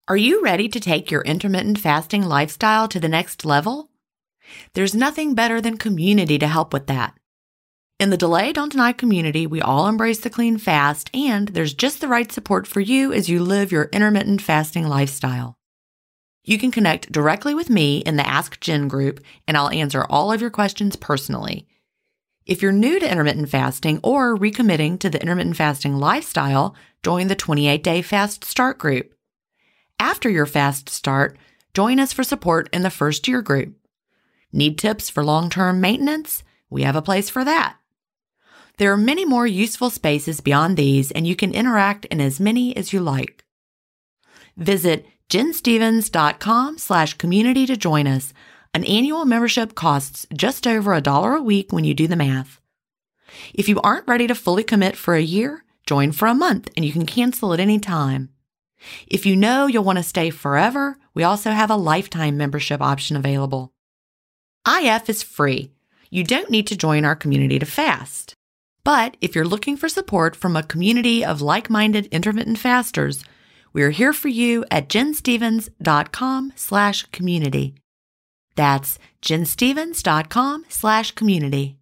Are you ready to take your intermittent fasting lifestyle to the next level? There's nothing better than community to help with that. In the Delay Don't Deny community, we all embrace the clean fast, and there's just the right support for you as you live your intermittent fasting lifestyle. You can connect directly with me in the Ask Jen group, and I'll answer all of your questions personally. If you're new to intermittent fasting or recommitting to the intermittent fasting lifestyle, join the 28-Day Fast Start group. After your fast start, join us for support in the First Year group. Need tips for long-term maintenance? We have a place for that. There are many more useful spaces beyond these, and you can interact in as many as you like. Visit jenstevens.com/community to join us. An annual membership costs just over $1 a week when you do the math. If you aren't ready to fully commit for a year, join for a month and you can cancel at any time. If you know you'll want to stay forever, we also have a lifetime membership option available. IF is free. You don't need to join our community to fast. But if you're looking for support from a community of like-minded intermittent fasters, we're here for you at jenstevens.com/community. That's jenstevens.com/community.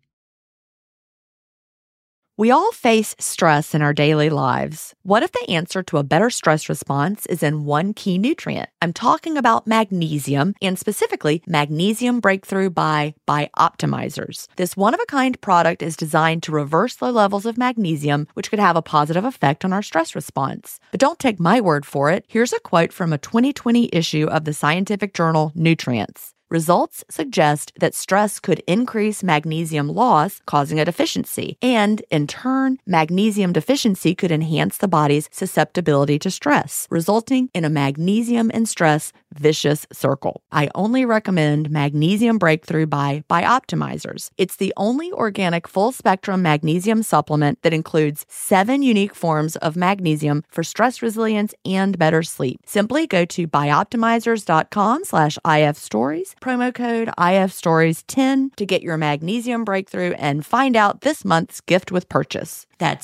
We all face stress in our daily lives. What if the answer to a better stress response is in one key nutrient? I'm talking about magnesium, and specifically Magnesium Breakthrough by Bioptimizers. This one-of-a-kind product is designed to reverse low levels of magnesium, which could have a positive effect on our stress response. But don't take my word for it. Here's a quote from a 2020 issue of the scientific journal Nutrients. Results suggest that stress could increase magnesium loss, causing a deficiency, and in turn, magnesium deficiency could enhance the body's susceptibility to stress, resulting in a magnesium and stress vicious circle. I only recommend Magnesium Breakthrough by Bioptimizers. It's the only organic full-spectrum magnesium supplement that includes 7 unique forms of magnesium for stress resilience and better sleep. Simply go to bioptimizers.com/IFstories, promo code IFstories10 to get your Magnesium Breakthrough and find out this month's gift with purchase. That's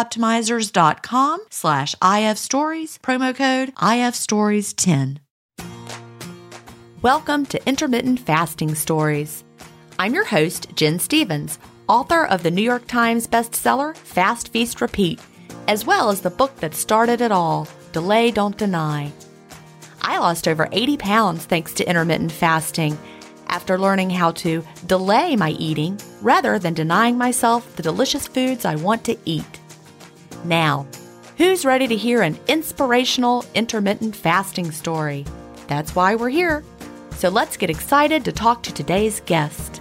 bioptimizers.com/IFstories, promo code IFstories10. Welcome to Intermittent Fasting Stories. I'm your host, Jen Stevens, author of the New York Times bestseller, Fast, Feast, Repeat, as well as the book that started it all, Delay Don't Deny. I lost over 80 pounds thanks to intermittent fasting after learning how to delay my eating rather than denying myself the delicious foods I want to eat. Now, who's ready to hear an inspirational intermittent fasting story? That's why we're here. So let's get excited to talk to today's guest.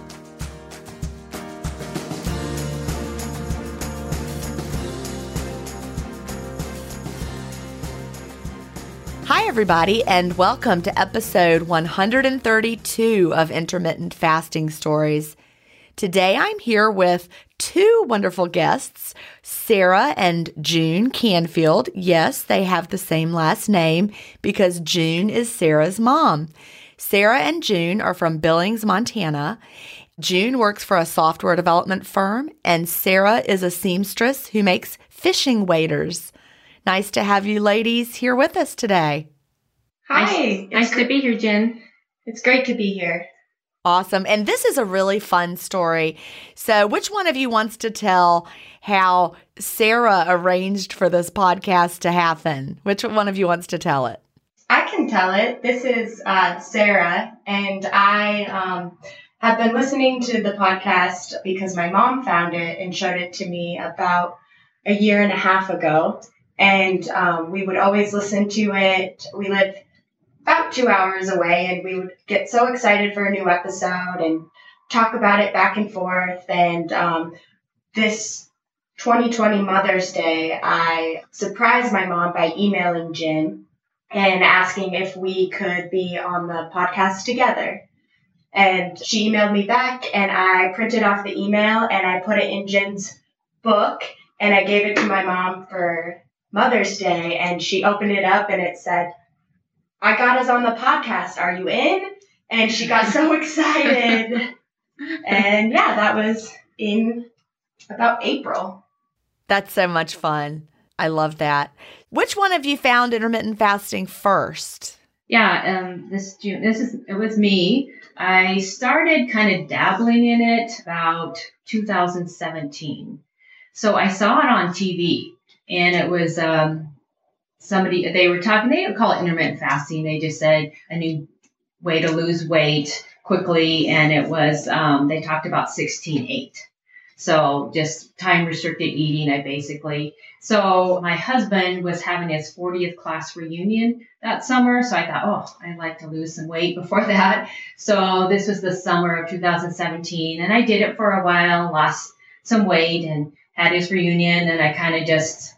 Hi, everybody, and welcome to episode 132 of Intermittent Fasting Stories. Today, I'm here with 2 wonderful guests, Sarah and June Canfield. Yes, they have the same last name because June is Sarah's mom. Sarah and June are from Billings, Montana. June works for a software development firm, and Sarah is a seamstress who makes fishing waders. Nice to have you ladies here with us today. Hi. Nice to be here, Jen. It's great to be here. Awesome. And this is a really fun story. So which one of you wants to tell how Sarah arranged for this podcast to happen? Which one of you wants to tell it? I can tell it. This is Sarah, and I have been listening to the podcast because my mom found it and showed it to me about a year and a half ago. And we would always listen to it. We live about 2 hours away, and we would get so excited for a new episode and talk about it back and forth. And this 2020 Mother's Day, I surprised my mom by emailing Jen and asking if we could be on the podcast together. And she emailed me back, and I printed off the email, and I put it in Jen's book, and I gave it to my mom for Mother's Day, and she opened it up, and it said, "I got us on the podcast. Are you in?" And she got so excited. And yeah, that was in about April. That's so much fun. I love that. Which one of you found intermittent fasting first? Yeah, it was me. I started kind of dabbling in it about 2017. So I saw it on TV, and it was somebody, they were talking, they don't call it intermittent fasting. They just said a new way to lose weight quickly. And it was, they talked about 16-8. So just time restricted eating, So my husband was having his 40th class reunion that summer. So I thought, I'd like to lose some weight before that. So this was the summer of 2017. And I did it for a while, lost some weight and had his reunion. And I kind of just,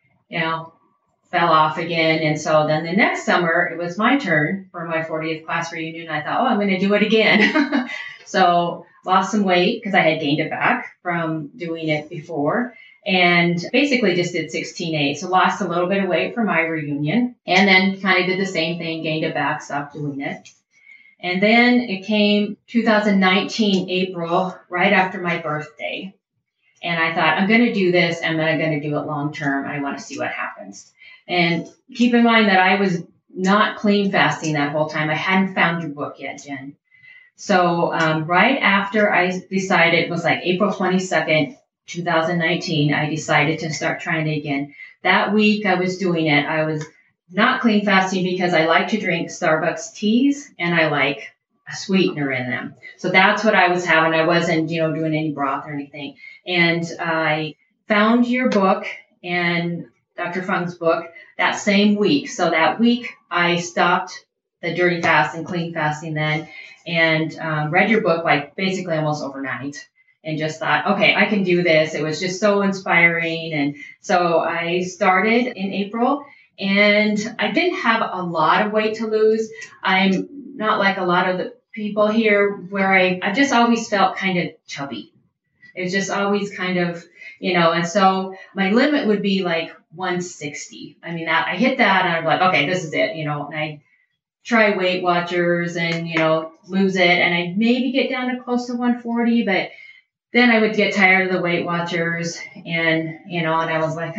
fell off again. And so then the next summer, it was my turn for my 40th class reunion. I thought, I'm going to do it again. So lost some weight because I had gained it back from doing it before, and basically just did 16-8. So lost a little bit of weight for my reunion, and then kind of did the same thing, gained it back, stopped doing it. And then it came 2019, April, right after my birthday. And I thought, I'm going to do this, and then I'm going to do it long term. I want to see what happens. And keep in mind that I was not clean fasting that whole time. I hadn't found your book yet, Jen. So right after I decided, it was like April 22nd, 2019, I decided to start trying it again. That week I was doing it. I was not clean fasting because I like to drink Starbucks teas, and I like a sweetener in them. So that's what I was having. I wasn't, doing any broth or anything. And I found your book and Dr. Fung's book that same week. So that week I stopped the dirty fast and clean fasting then, and read your book like basically almost overnight, and just thought, okay, I can do this. It was just so inspiring. And so I started in April, and I didn't have a lot of weight to lose. I'm not like a lot of the people here where I just always felt kind of chubby. It was just always kind of, and so my limit would be like 160. I mean, I hit that and I'm like, okay, this is it, and I try Weight Watchers and, lose it. And I maybe get down to close to 140, but then I would get tired of the Weight Watchers and, and I was like,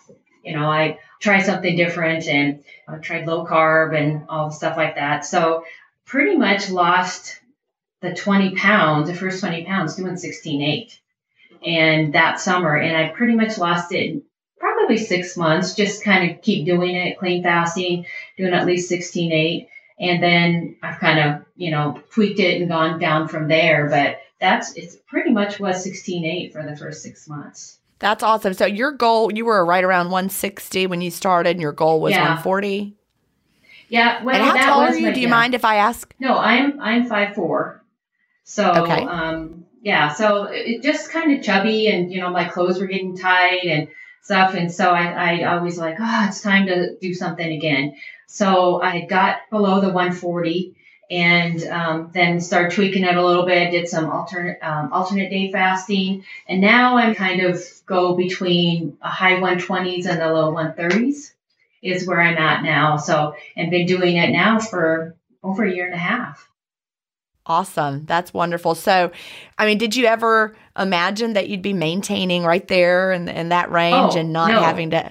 I try something different, and I tried low carb and all the stuff like that. So pretty much lost the 20 pounds, the first 20 pounds doing 16-8. And that summer, and I pretty much lost it in probably 6 months, just kind of keep doing it, clean fasting, doing at least 16-8. And then I've kind of, tweaked it and gone down from there. But it's pretty much was 16-8 for the first 6 months. That's awesome. So your goal, you were right around 160 when you started, and your goal was 140? Yeah. Well, and how tall are you? Do you mind if I ask? No, I'm 5'4". So, okay. So it just kind of chubby, and, my clothes were getting tight and stuff. And so I always like, it's time to do something again. So I got below the 140, and then started tweaking it a little bit, did some alternate day fasting. And now I'm kind of go between a high 120s and the low 130s is where I'm at now. So, and been doing it now for over a year and a half. Awesome. That's wonderful. So, did you ever imagine that you'd be maintaining right there in that range and not having to?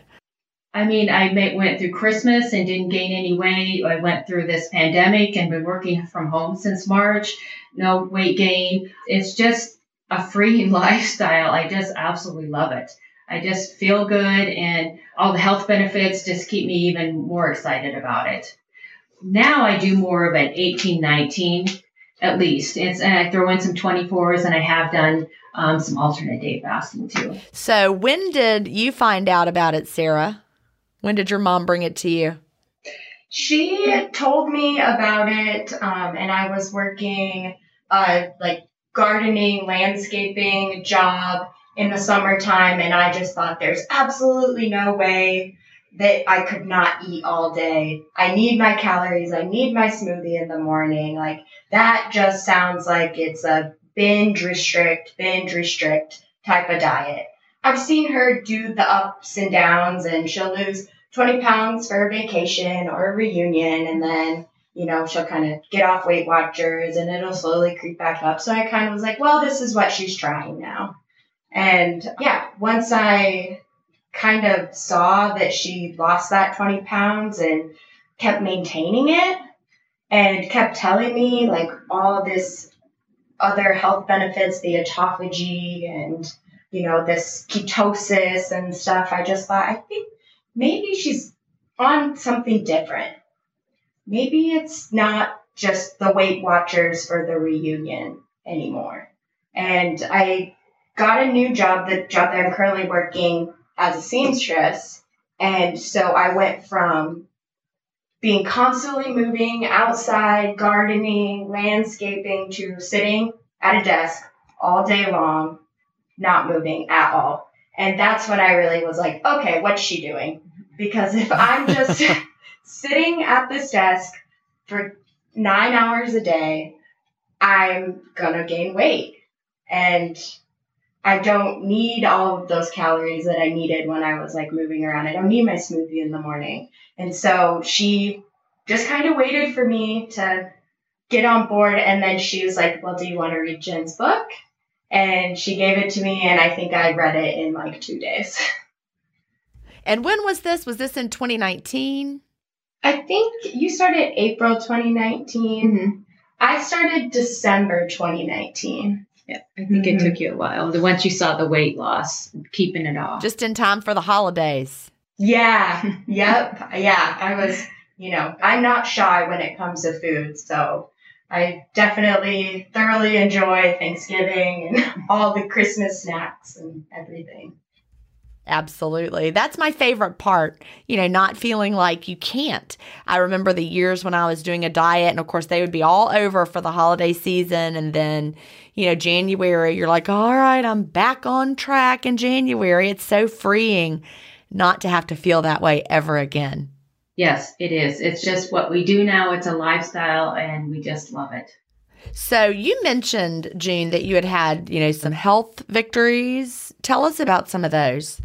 I went through Christmas and didn't gain any weight. I went through this pandemic and been working from home since March. No weight gain. It's just a free lifestyle. I just absolutely love it. I just feel good, and all the health benefits just keep me even more excited about it. Now I do more of an 18, 19 at least. And I throw in some 24s, and I have done some alternate day fasting too. So when did you find out about it, Sarah? When did your mom bring it to you? She told me about it, and I was working gardening, landscaping job in the summertime, and I just thought there's absolutely no way that I could not eat all day. I need my calories. I need my smoothie in the morning. Like, that just sounds like it's a binge restrict type of diet. I've seen her do the ups and downs, and she'll lose 20 pounds for a vacation or a reunion, and then, she'll kind of get off Weight Watchers, and it'll slowly creep back up. So I kind of was like, well, this is what she's trying now. And yeah, once I kind of saw that she lost that 20 pounds and kept maintaining it and kept telling me like all this other health benefits, the autophagy and, this ketosis and stuff, I just thought, I think maybe she's on something different. Maybe it's not just the Weight Watchers for the reunion anymore. And I got a new job, the job that I'm currently working as a seamstress. And so I went from being constantly moving outside, gardening, landscaping, to sitting at a desk all day long, not moving at all. And that's when I really was like, okay, what's she doing? Because if I'm just sitting at this desk for 9 hours a day, I'm going to gain weight. And I don't need all of those calories that I needed when I was like moving around. I don't need my smoothie in the morning. And so she just kind of waited for me to get on board. And then she was like, well, do you want to read Jen's book? And she gave it to me. And I think I read it in like 2 days. And when was this? Was this in 2019? I think you started April 2019. Mm-hmm. I started December 2019. Yeah, I think it took you a while. Once you saw the weight loss, keeping it off. Just in time for the holidays. Yeah. Yep. Yeah. I was, I'm not shy when it comes to food. So I definitely thoroughly enjoy Thanksgiving and all the Christmas snacks and everything. Absolutely. That's my favorite part, not feeling like you can't. I remember the years when I was doing a diet, and of course they would be all over for the holiday season. And then, January, you're like, all right, I'm back on track in January. It's so freeing not to have to feel that way ever again. Yes, it is. It's just what we do now. It's a lifestyle and we just love it. So you mentioned, June, that you had, some health victories. Tell us about some of those.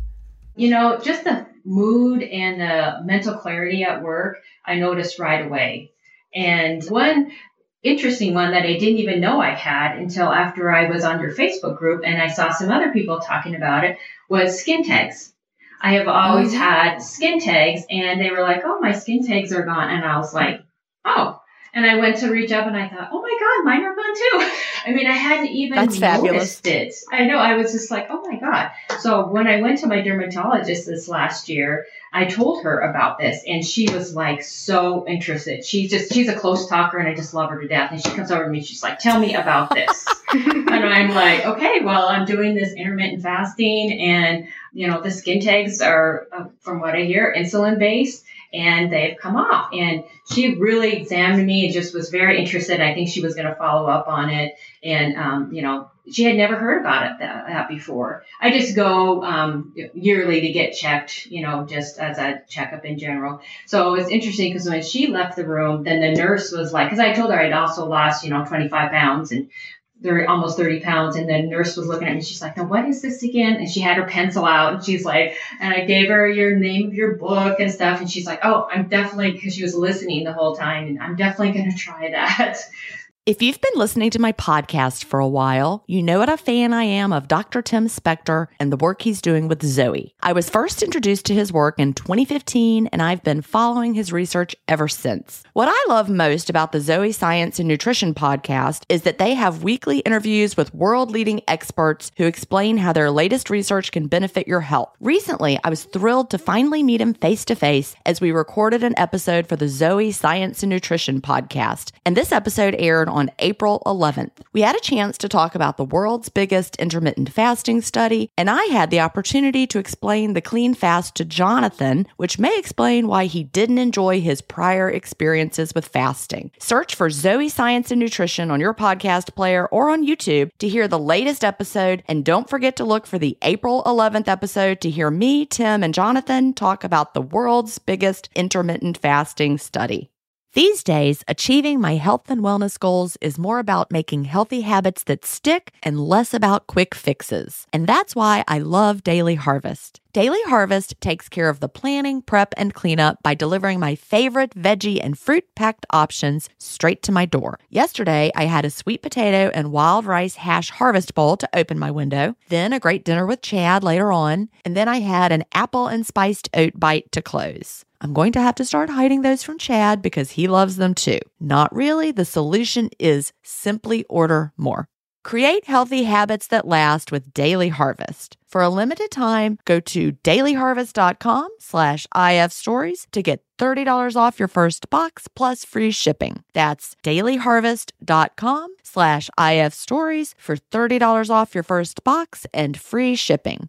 Just the mood and the mental clarity at work, I noticed right away. And one interesting one that I didn't even know I had until after I was on your Facebook group and I saw some other people talking about it was skin tags. I have always had skin tags and they were like, oh, my skin tags are gone. And I was like, oh. And I went to reach up and I thought, oh my God, mine are gone too. I mean, I hadn't even noticed it. I know. I was just like, oh my God. So when I went to my dermatologist this last year, I told her about this and she was like so interested. She's a close talker and I just love her to death. And she comes over to me. She's like, tell me about this. And I'm like, okay, well, I'm doing this intermittent fasting and, the skin tags are, from what I hear, insulin based. And they've come off. And she really examined me and just was very interested. I think she was going to follow up on it. And, she had never heard about it that before. I just go yearly to get checked, just as a checkup in general. So it was interesting because when she left the room, then the nurse was like, because I told her I'd also lost, 25 pounds and they're almost 30 pounds. And the nurse was looking at me. She's like, now what is this again? And she had her pencil out and she's like, and I gave her your name of your book and stuff. And she's like, oh, I'm definitely, because she was listening the whole time and I'm definitely going to try that. If you've been listening to my podcast for a while, you know what a fan I am of Dr. Tim Spector and the work he's doing with Zoe. I was first introduced to his work in 2015, and I've been following his research ever since. What I love most about the Zoe Science and Nutrition podcast is that they have weekly interviews with world-leading experts who explain how their latest research can benefit your health. Recently, I was thrilled to finally meet him face-to-face as we recorded an episode for the Zoe Science and Nutrition podcast, and this episode aired on April 11th. We had a chance to talk about the world's biggest intermittent fasting study, and I had the opportunity to explain the clean fast to Jonathan, which may explain why he didn't enjoy his prior experiences with fasting. Search for Zoe Science and Nutrition on your podcast player or on YouTube to hear the latest episode, and don't forget to look for the April 11th episode to hear me, Tim, and Jonathan talk about the world's biggest intermittent fasting study. These days, achieving my health and wellness goals is more about making healthy habits that stick and less about quick fixes. And that's why I love Daily Harvest. Daily Harvest takes care of the planning, prep, and cleanup by delivering my favorite veggie and fruit-packed options straight to my door. Yesterday, I had a sweet potato and wild rice hash harvest bowl to open my window, then a great dinner with Chad later on, and then I had an apple and spiced oat bite to close. I'm going to have to start hiding those from Chad because he loves them too. Not really. The solution is simply order more. Create healthy habits that last with Daily Harvest. For a limited time, go to dailyharvest.com/ifstories to get $30 off your first box plus free shipping. That's dailyharvest.com/ifstories for $30 off your first box and free shipping.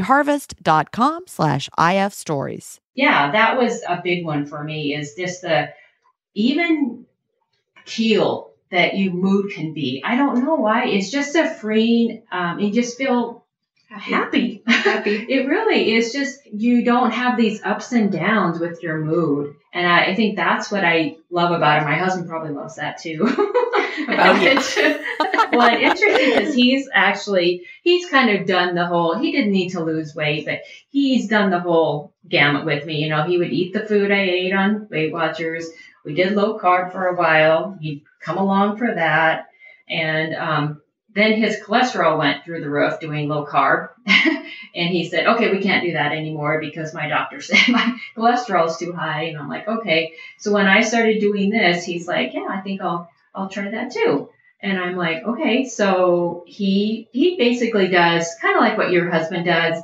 dailyharvest.com/ifstories. Yeah, that was a big one for me, is just the even keel that your mood can be. I don't know why. It's just a freeing, you just feel happy. It really is just, you don't have these ups and downs with your mood. And I think that's what I love about it. My husband probably loves that too. Well, interesting because he's kind of done the whole, he didn't need to lose weight, but he's done the whole gamut with me. You know, he would eat the food I ate on Weight Watchers. We did low carb for a while. He'd come along for that. And then his cholesterol went through the roof doing low carb. And he said, okay, we can't do that anymore because my doctor said my cholesterol is too high. And I'm like, okay. So when I started doing this, he's like, yeah, I think I'll try that too. And I'm like, okay. So he basically does kind of like what your husband does,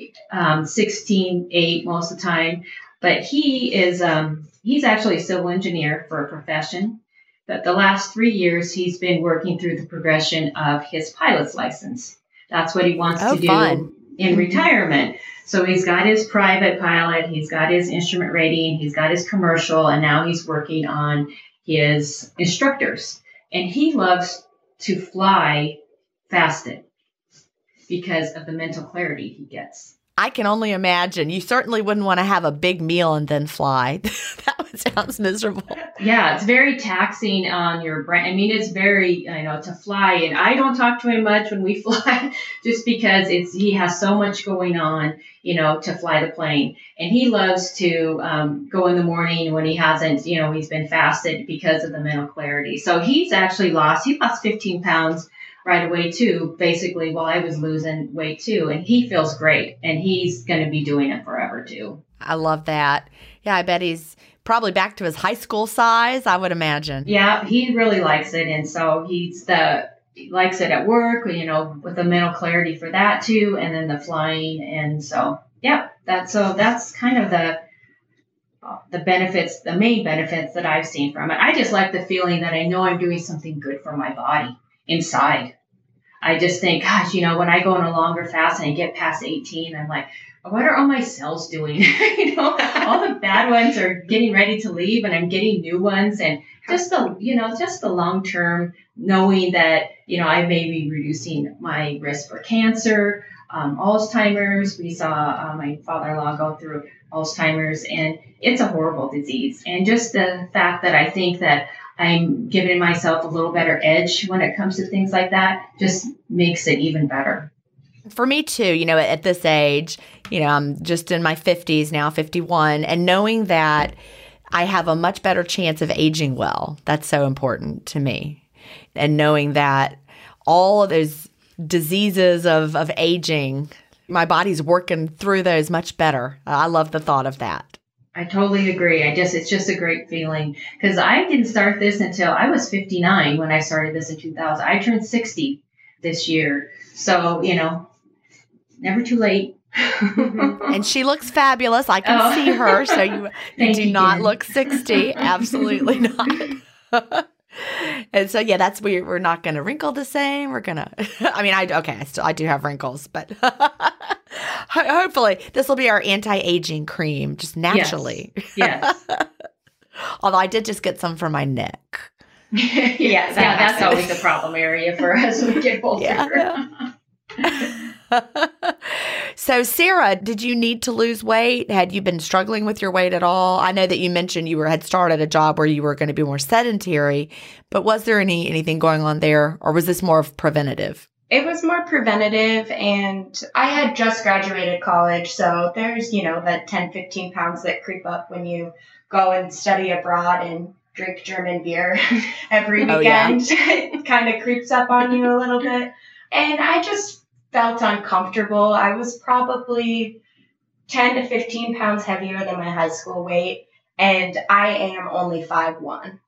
16-8 most of the time. But he is, he's actually a civil engineer for a profession. But the last 3 years, he's been working through the progression of his pilot's license. That's what he wants to do in retirement. So he's got his private pilot, he's got his instrument rating, he's got his commercial, and now he's working on his instructors. And he loves to fly fasted because of the mental clarity he gets. I can only imagine. You certainly wouldn't want to have a big meal and then fly. That sounds miserable. Yeah, it's very taxing on your brain. I mean, it's very, to fly. And I don't talk to him much when we fly just because he has so much going on, to fly the plane. And he loves to go in the morning when he hasn't, he's been fasted because of the mental clarity. So he lost 15 pounds right away too, basically while I was losing weight too. And he feels great and he's going to be doing it forever too. I love that. Yeah, I bet he's probably back to his high school size, I would imagine. Yeah, he really likes it. And so he likes it at work, with the mental clarity for that too. And then the flying. And so, yeah, that's kind of the benefits, the main benefits that I've seen from it. I just like the feeling that I know I'm doing something good for my body inside. I just think, gosh, when I go on a longer fast and I get past 18, I'm like, what are all my cells doing? All the bad ones are getting ready to leave and I'm getting new ones. And just the long term knowing that, I may be reducing my risk for cancer, Alzheimer's. We saw my father-in-law go through Alzheimer's, and it's a horrible disease. And just the fact that I think that I'm giving myself a little better edge when it comes to things like that just makes it even better. For me too, at this age, I'm just in my 50s now, 51, and knowing that I have a much better chance of aging well, that's so important to me. And knowing that all of those diseases of aging, my body's working through those much better. I love the thought of that. I totally agree. It's just a great feeling because I didn't start this until I was 59 when I started this in 2000. I turned 60 this year. So, never too late. And she looks fabulous. I can see her. So you do not look 60. Absolutely not. And so, yeah, that's we're not going to wrinkle the same. We're going to, I do have wrinkles, but hopefully this will be our anti-aging cream just naturally. Yes. Although I did just get some for my neck. Yeah, that's always the problem area for us when we get older. Yeah. So, Sarah, did you need to lose weight? Had you been struggling with your weight at all? I know that you mentioned had started a job where you were going to be more sedentary, but was there anything going on there, or was this more of preventative? It was more preventative, and I had just graduated college, so there's, the 10, 15 pounds that creep up when you go and study abroad and drink German beer every weekend. Oh, yeah. It kind of creeps up on you a little bit. And I just felt uncomfortable. I was probably 10 to 15 pounds heavier than my high school weight, and I am only 5'1".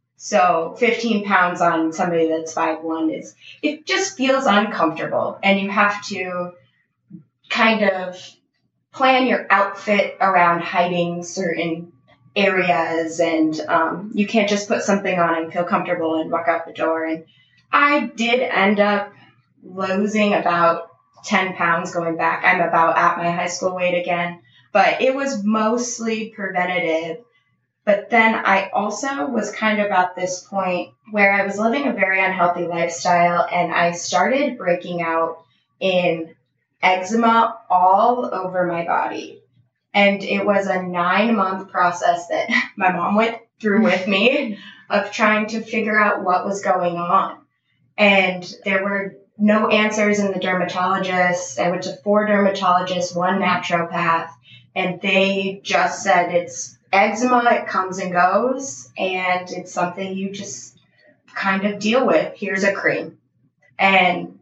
So 15 pounds on somebody that's 5'1" it just feels uncomfortable, and you have to kind of plan your outfit around hiding certain areas, and you can't just put something on and feel comfortable and walk out the door. And I did end up losing about 10 pounds going back. I'm about at my high school weight again, but it was mostly preventative. But then I also was kind of at this point where I was living a very unhealthy lifestyle, and I started breaking out in eczema all over my body. And it was a 9-month process that my mom went through with me of trying to figure out what was going on. And there were no answers in the dermatologist. I went to 4 dermatologists, 1 naturopath, and they just said it's eczema, it comes and goes, and it's something you just kind of deal with. Here's a cream. And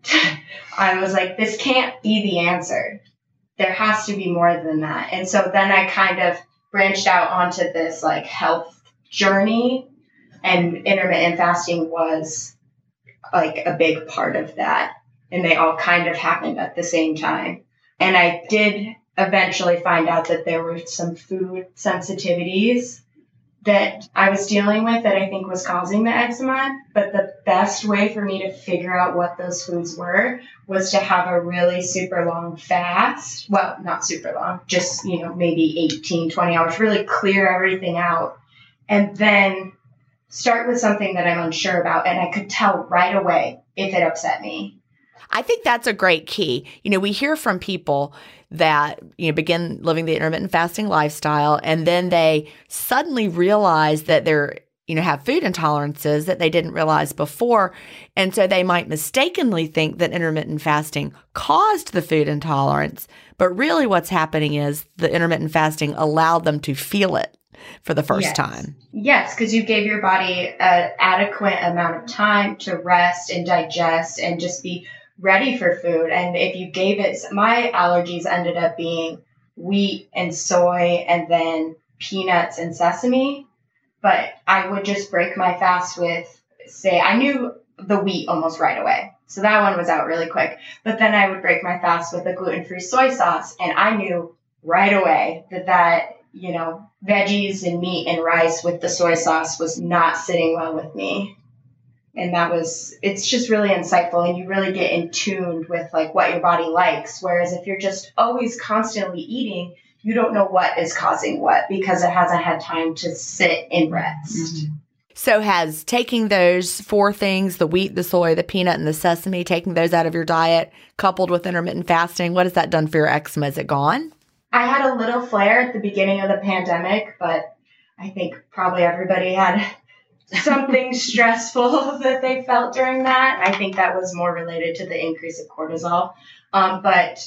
I was like, this can't be the answer. There has to be more than that. And so then I kind of branched out onto this health journey, and intermittent fasting was a big part of that. And they all kind of happened at the same time. And I did eventually find out that there were some food sensitivities that I was dealing with that I think was causing the eczema. But the best way for me to figure out what those foods were was to have a really super long fast. Well, not super long, just, maybe 18, 20 hours, really clear everything out. And then start with something that I'm unsure about. And I could tell right away if it upset me. I think that's a great key. We hear from people that, begin living the intermittent fasting lifestyle, and then they suddenly realize that they're, have food intolerances that they didn't realize before. And so they might mistakenly think that intermittent fasting caused the food intolerance. But really what's happening is the intermittent fasting allowed them to feel it for the first time. Yes, because you gave your body an adequate amount of time to rest and digest and just be ready for food. And if you gave it, my allergies ended up being wheat and soy and then peanuts and sesame. But I would just break my fast with, I knew the wheat almost right away. So that one was out really quick. But then I would break my fast with a gluten-free soy sauce. And I knew right away that veggies and meat and rice with the soy sauce was not sitting well with me. And it's just really insightful, and you really get in tune with what your body likes. Whereas if you're just always constantly eating, you don't know what is causing what because it hasn't had time to sit and rest. Mm-hmm. So has taking those 4 things, the wheat, the soy, the peanut, and the sesame, taking those out of your diet, coupled with intermittent fasting, what has that done for your eczema? Is it gone? I had a little flare at the beginning of the pandemic, but I think probably everybody had something stressful that they felt during that. I think that was more related to the increase of cortisol. But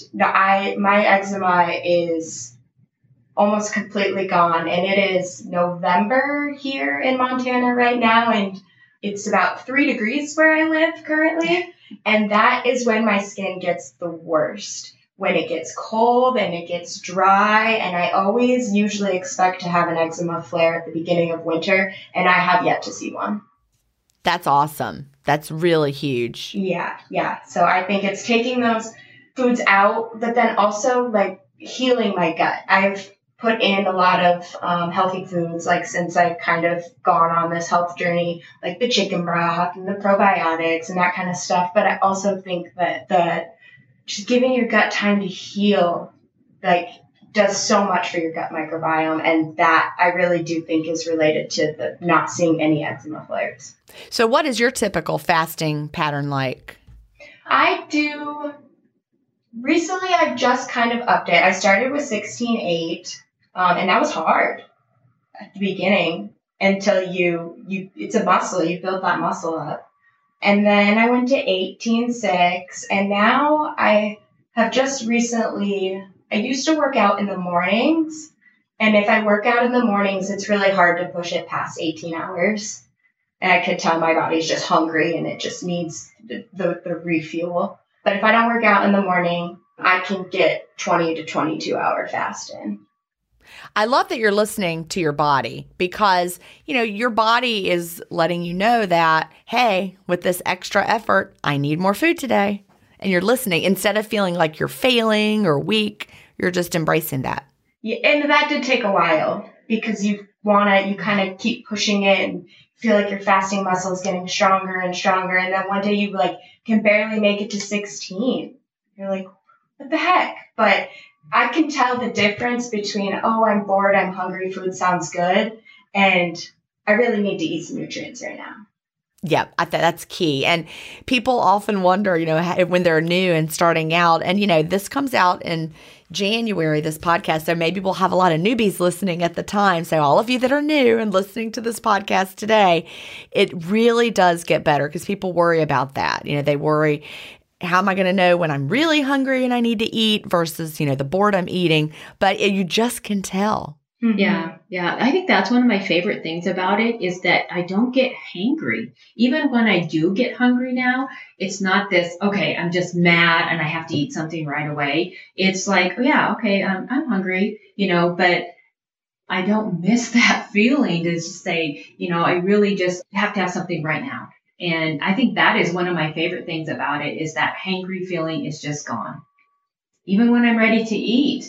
my eczema is almost completely gone, and it is November here in Montana right now, and it's about 3 degrees where I live currently, and that is when my skin gets the worst. When it gets cold and it gets dry, and I always usually expect to have an eczema flare at the beginning of winter, and I have yet to see one. That's awesome. That's really huge. Yeah. So I think it's taking those foods out, but then also healing my gut. I've put in a lot of healthy foods, since I've kind of gone on this health journey, like the chicken broth and the probiotics and that kind of stuff. But I also think that just giving your gut time to heal, does so much for your gut microbiome. And that I really do think is related to the not seeing any eczema flares. So what is your typical fasting pattern like? I do Recently, I've just kind of upped it. I started with 16.8, and that was hard at the beginning until it's a muscle. You build that muscle up. And then I went to 18.6, and now I have just recently, I used to work out in the mornings, and if I work out in the mornings, it's really hard to push it past 18 hours. And I could tell my body's just hungry and it just needs the refuel. But if I don't work out in the morning, I can get 20 to 22 hour fast in. I love that you're listening to your body because, your body is letting you know that, hey, with this extra effort, I need more food today. And you're listening instead of feeling like you're failing or weak, you're just embracing that. Yeah, and that did take a while because you kind of keep pushing it and feel like your fasting muscle is getting stronger and stronger. And then one day you can barely make it to 16. You're like, what the heck? But I can tell the difference between, I'm bored, I'm hungry, food sounds good, and I really need to eat some nutrients right now. Yeah, I think that's key. And people often wonder, when they're new and starting out, and, this comes out in January, this podcast, so maybe we'll have a lot of newbies listening at the time. So all of you that are new and listening to this podcast today, it really does get better because people worry about that. They worry, how am I going to know when I'm really hungry and I need to eat versus, the boredom eating? But you just can tell. Mm-hmm. Yeah. I think that's one of my favorite things about it is that I don't get hangry. Even when I do get hungry now, it's not this, okay, I'm just mad and I have to eat something right away. It's like, I'm hungry, but I don't miss that feeling to say, I really just have to have something right now. And I think that is one of my favorite things about it is that hangry feeling is just gone. Even when I'm ready to eat,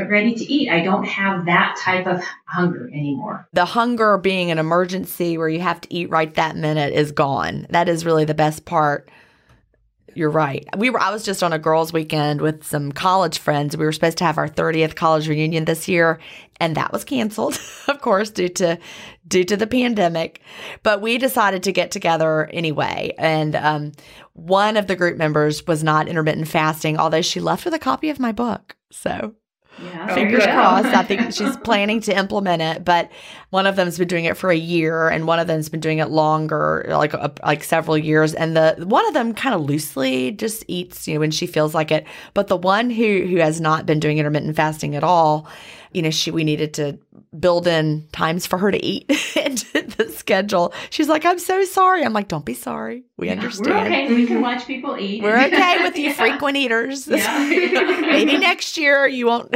I don't have that type of hunger anymore. The hunger being an emergency where you have to eat right that minute is gone. That is really the best part. You're right. I was just on a girls' weekend with some college friends. We were supposed to have our 30th college reunion this year, and that was canceled, of course, due to the pandemic. But we decided to get together anyway. And one of the group members was not intermittent fasting, although she left with a copy of my book. So fingers crossed. I think she's planning to implement it. But one of them's been doing it for a year, and one of them's been doing it longer, like several years. And the one of them kind of loosely just eats, when she feels like it. But the one who has not been doing intermittent fasting at all, we needed to build in times for her to eat into the schedule. She's like, I'm so sorry. I'm like, don't be sorry. We understand. We're okay. We can watch people eat. We're okay with you frequent eaters. Maybe next year you won't.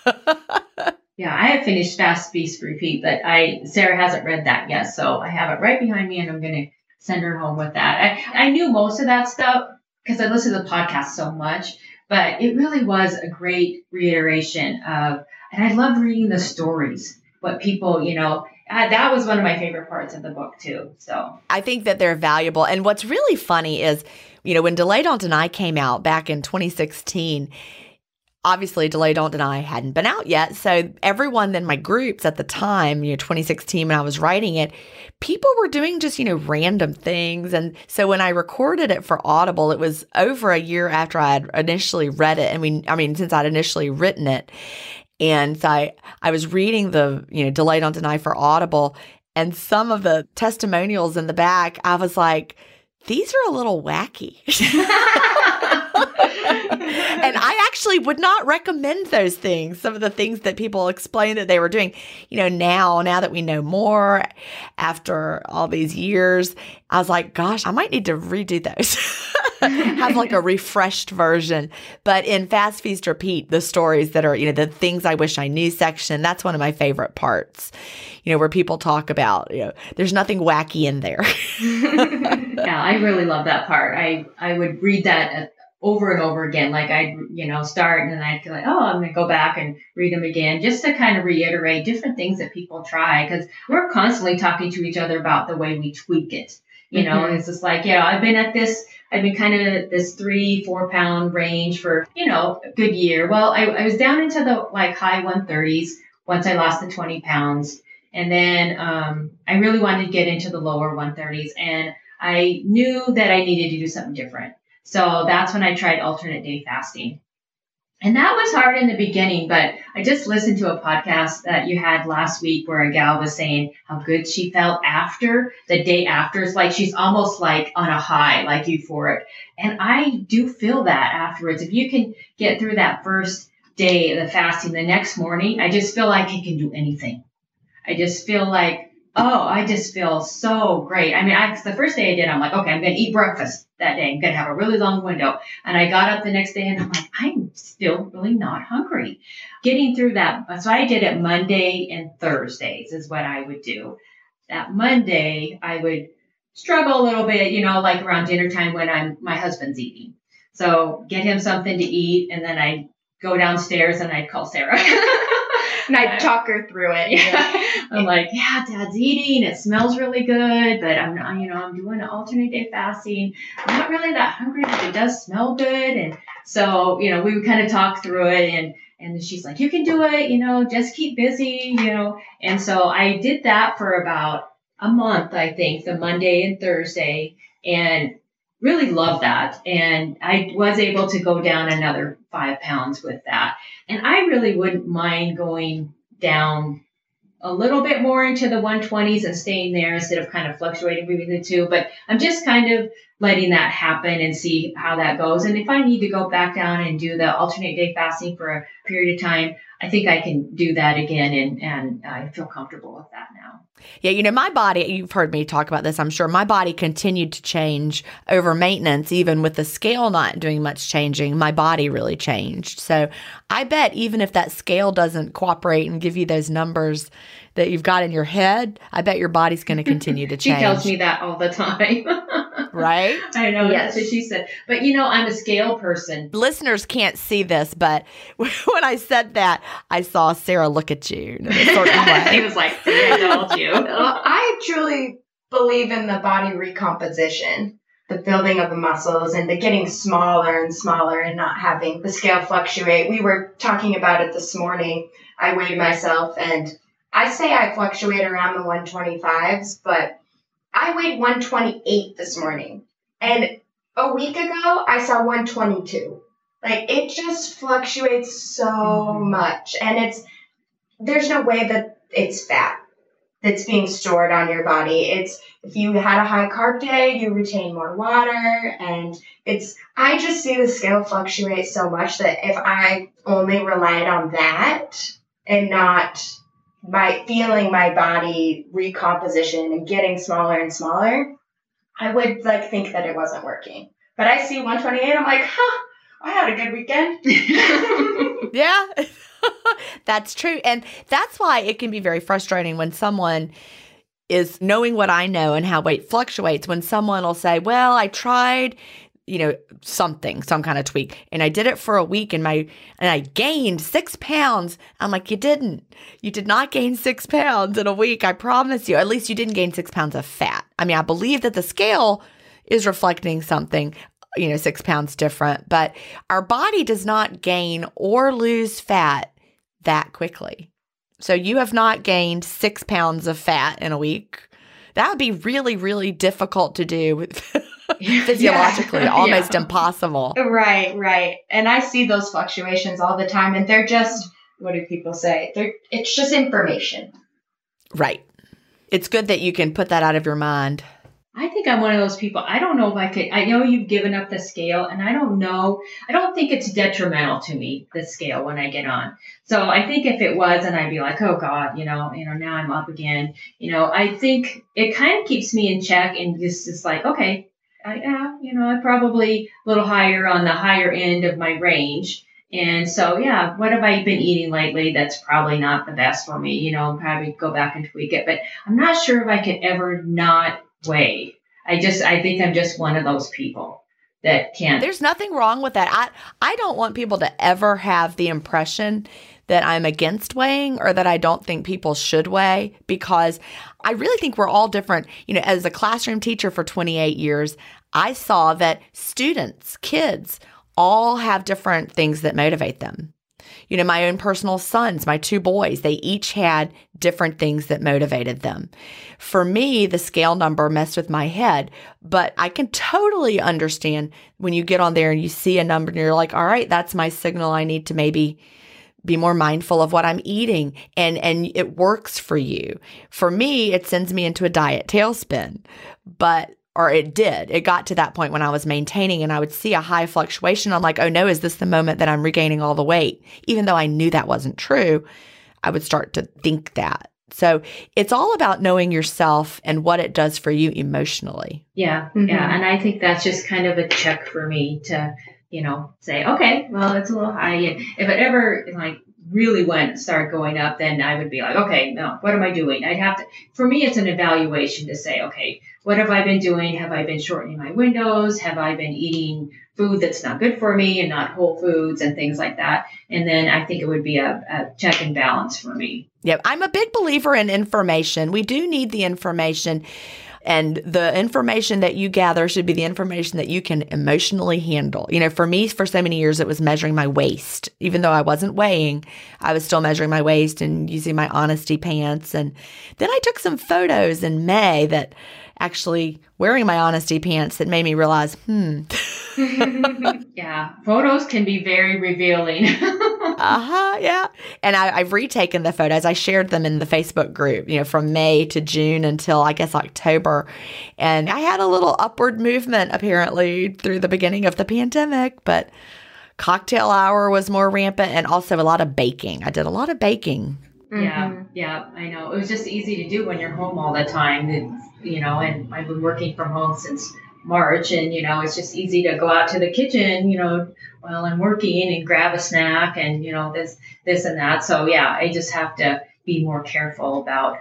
Yeah, I have finished Fast, Feast, Repeat, but Sarah hasn't read that yet. So I have it right behind me and I'm going to send her home with that. I knew most of that stuff because I listen to the podcast so much, but it really was a great reiteration of, and I love reading the stories, what people, that was one of my favorite parts of the book too. So I think that they're valuable. And what's really funny is, when Delay Don't Deny came out back in 2016, obviously Delay Don't Deny hadn't been out yet. So everyone in my groups at the time, 2016 when I was writing it, people were doing just, random things. And so when I recorded it for Audible, it was over a year after I had initially read it. Since I'd initially written it. And so I was reading the, Delay Don't Deny for Audible, and some of the testimonials in the back, I was like, these are a little wacky. And I actually would not recommend those things, some of the things that people explained that they were doing. Now that we know more after all these years, I was like, gosh, I might need to redo those. Have like a refreshed version. But in Fast, Feast, Repeat, the stories that are, the things I wish I knew section, that's one of my favorite parts, where people talk about, there's nothing wacky in there. Yeah, I really love that part. I would read that over and over again. Like I'd, start and then I'd be like, I'm going to go back and read them again just to kind of reiterate different things that people try. Because we're constantly talking to each other about the way we tweak it. It's just like, I've been kind of this 3-4 pound range for, a good year. Well, I was down into the high 130s once I lost the 20 pounds. And then I really wanted to get into the lower 130s. And I knew that I needed to do something different. So that's when I tried alternate day fasting. And that was hard in the beginning, but I just listened to a podcast that you had last week where a gal was saying how good she felt after the day after. It's like she's almost like on a high, like euphoric. And I do feel that afterwards. If you can get through that first day of the fasting, the next morning, I just feel like I can do anything. I just feel like, oh, I just feel so great. I mean, the first day I did, I'm like, okay, I'm going to eat breakfast that day. I'm going to have a really long window. And I got up the next day and I'm like, I'm still really not hungry. Getting through that. So I did it Monday and Thursdays is what I would do. That Monday, I would struggle a little bit, like around dinner time when my husband's eating. So get him something to eat. And then I'd go downstairs and I'd call Sarah. And I'd talk her through it. Yeah. I'm like, yeah, Dad's eating. It smells really good, but I'm not, I'm doing an alternate day fasting. I'm not really that hungry, but it does smell good. And so, we would kind of talk through it and she's like, you can do it, just keep busy, And so I did that for about a month, I think, the Monday and Thursday, and really loved that. And I was able to go down another 5 pounds with that. And I really wouldn't mind going down a little bit more into the 120s and staying there instead of kind of fluctuating between the two. But I'm just kind of letting that happen and see how that goes. And if I need to go back down and do the alternate day fasting for a period of time, I think I can do that again. And I feel comfortable with that now. Yeah, my body, you've heard me talk about this, I'm sure. My body continued to change over maintenance, even with the scale not doing much changing. My body really changed. So I bet even if that scale doesn't cooperate and give you those numbers that you've got in your head, I bet your body's going to continue to change. She tells me that all the time. Right? I know. Yes. That's what she said. But, I'm a scale person. Listeners can't see this, but when I said that, I saw Sarah look at you in a certain way. He was like, I told you. I truly believe in the body recomposition, the building of the muscles and the getting smaller and smaller and not having the scale fluctuate. We were talking about it this morning. I weighed myself and I say I fluctuate around the 125s, but I weighed 128 this morning. And a week ago, I saw 122. Like, it just fluctuates so much. And there's no way that it's fat that's being stored on your body. It's, if you had a high carb day, you retain more water. And I just see the scale fluctuate so much that if I only relied on that and not feeling my body recomposition and getting smaller and smaller, I would think that it wasn't working. But I see 128, I'm like, I had a good weekend. Yeah, that's true. And that's why it can be very frustrating when someone is knowing what I know and how weight fluctuates, when someone will say, well, I tried some kind of tweak. And I did it for a week and I gained 6 pounds. I'm like, you did not gain 6 pounds in a week. I promise you. At least you didn't gain 6 pounds of fat. I mean, I believe that the scale is reflecting something, 6 pounds different, but our body does not gain or lose fat that quickly. So you have not gained 6 pounds of fat in a week. That would be really, really difficult to do physiologically, almost impossible. Right. And I see those fluctuations all the time, and they're just, what do people say? It's just information. Right. It's good that you can put that out of your mind. I think I'm one of those people. I don't know if I could. I know you've given up the scale, and I don't know. I don't think it's detrimental to me, the scale, when I get on. So I think if it was, and I'd be like, oh God, now I'm up again. I think it kind of keeps me in check, and just like, okay, I'm probably a little higher on the higher end of my range. And so, what have I been eating lately? That's probably not the best for me. Probably go back and tweak it, but I'm not sure if I could ever not weigh. I think I'm just one of those people that can't. There's nothing wrong with that. I don't want people to ever have the impression that I'm against weighing or that I don't think people should weigh, because I really think we're all different. As a classroom teacher for 28 years, I saw that students, kids, all have different things that motivate them. My own personal sons, my two boys, they each had different things that motivated them. For me, the scale number messed with my head, but I can totally understand when you get on there and you see a number and you're like, all right, that's my signal. I need to maybe be more mindful of what I'm eating, and it works for you. For me, it sends me into a diet tailspin, or it did. It got to that point when I was maintaining and I would see a high fluctuation. I'm like, oh no, is this the moment that I'm regaining all the weight? Even though I knew that wasn't true, I would start to think that. So it's all about knowing yourself and what it does for you emotionally. Yeah. Yeah. And I think that's just kind of a check for me to, say, okay, well, it's a little high. And if it ever really started going up, then I would be like, okay, no, what am I doing? For me, it's an evaluation to say, okay, what have I been doing? Have I been shortening my windows? Have I been eating food that's not good for me and not whole foods and things like that? And then I think it would be a check and balance for me. Yeah, I'm a big believer in information. We do need the information. And the information that you gather should be the information that you can emotionally handle. For me, for so many years, it was measuring my waist. Even though I wasn't weighing, I was still measuring my waist and using my honesty pants. And then I took some photos in May that actually wearing my honesty pants that made me realize, Yeah, photos can be very revealing. Yeah. And I've retaken the photos. I shared them in the Facebook group, from May to June until I guess October. And I had a little upward movement apparently through the beginning of the pandemic, but cocktail hour was more rampant and also a lot of baking. I did a lot of baking. Yeah, I know. It was just easy to do when you're home all the time, and I've been working from home since March, and it's just easy to go out to the kitchen, while I'm working and grab a snack and this and that. So yeah, I just have to be more careful about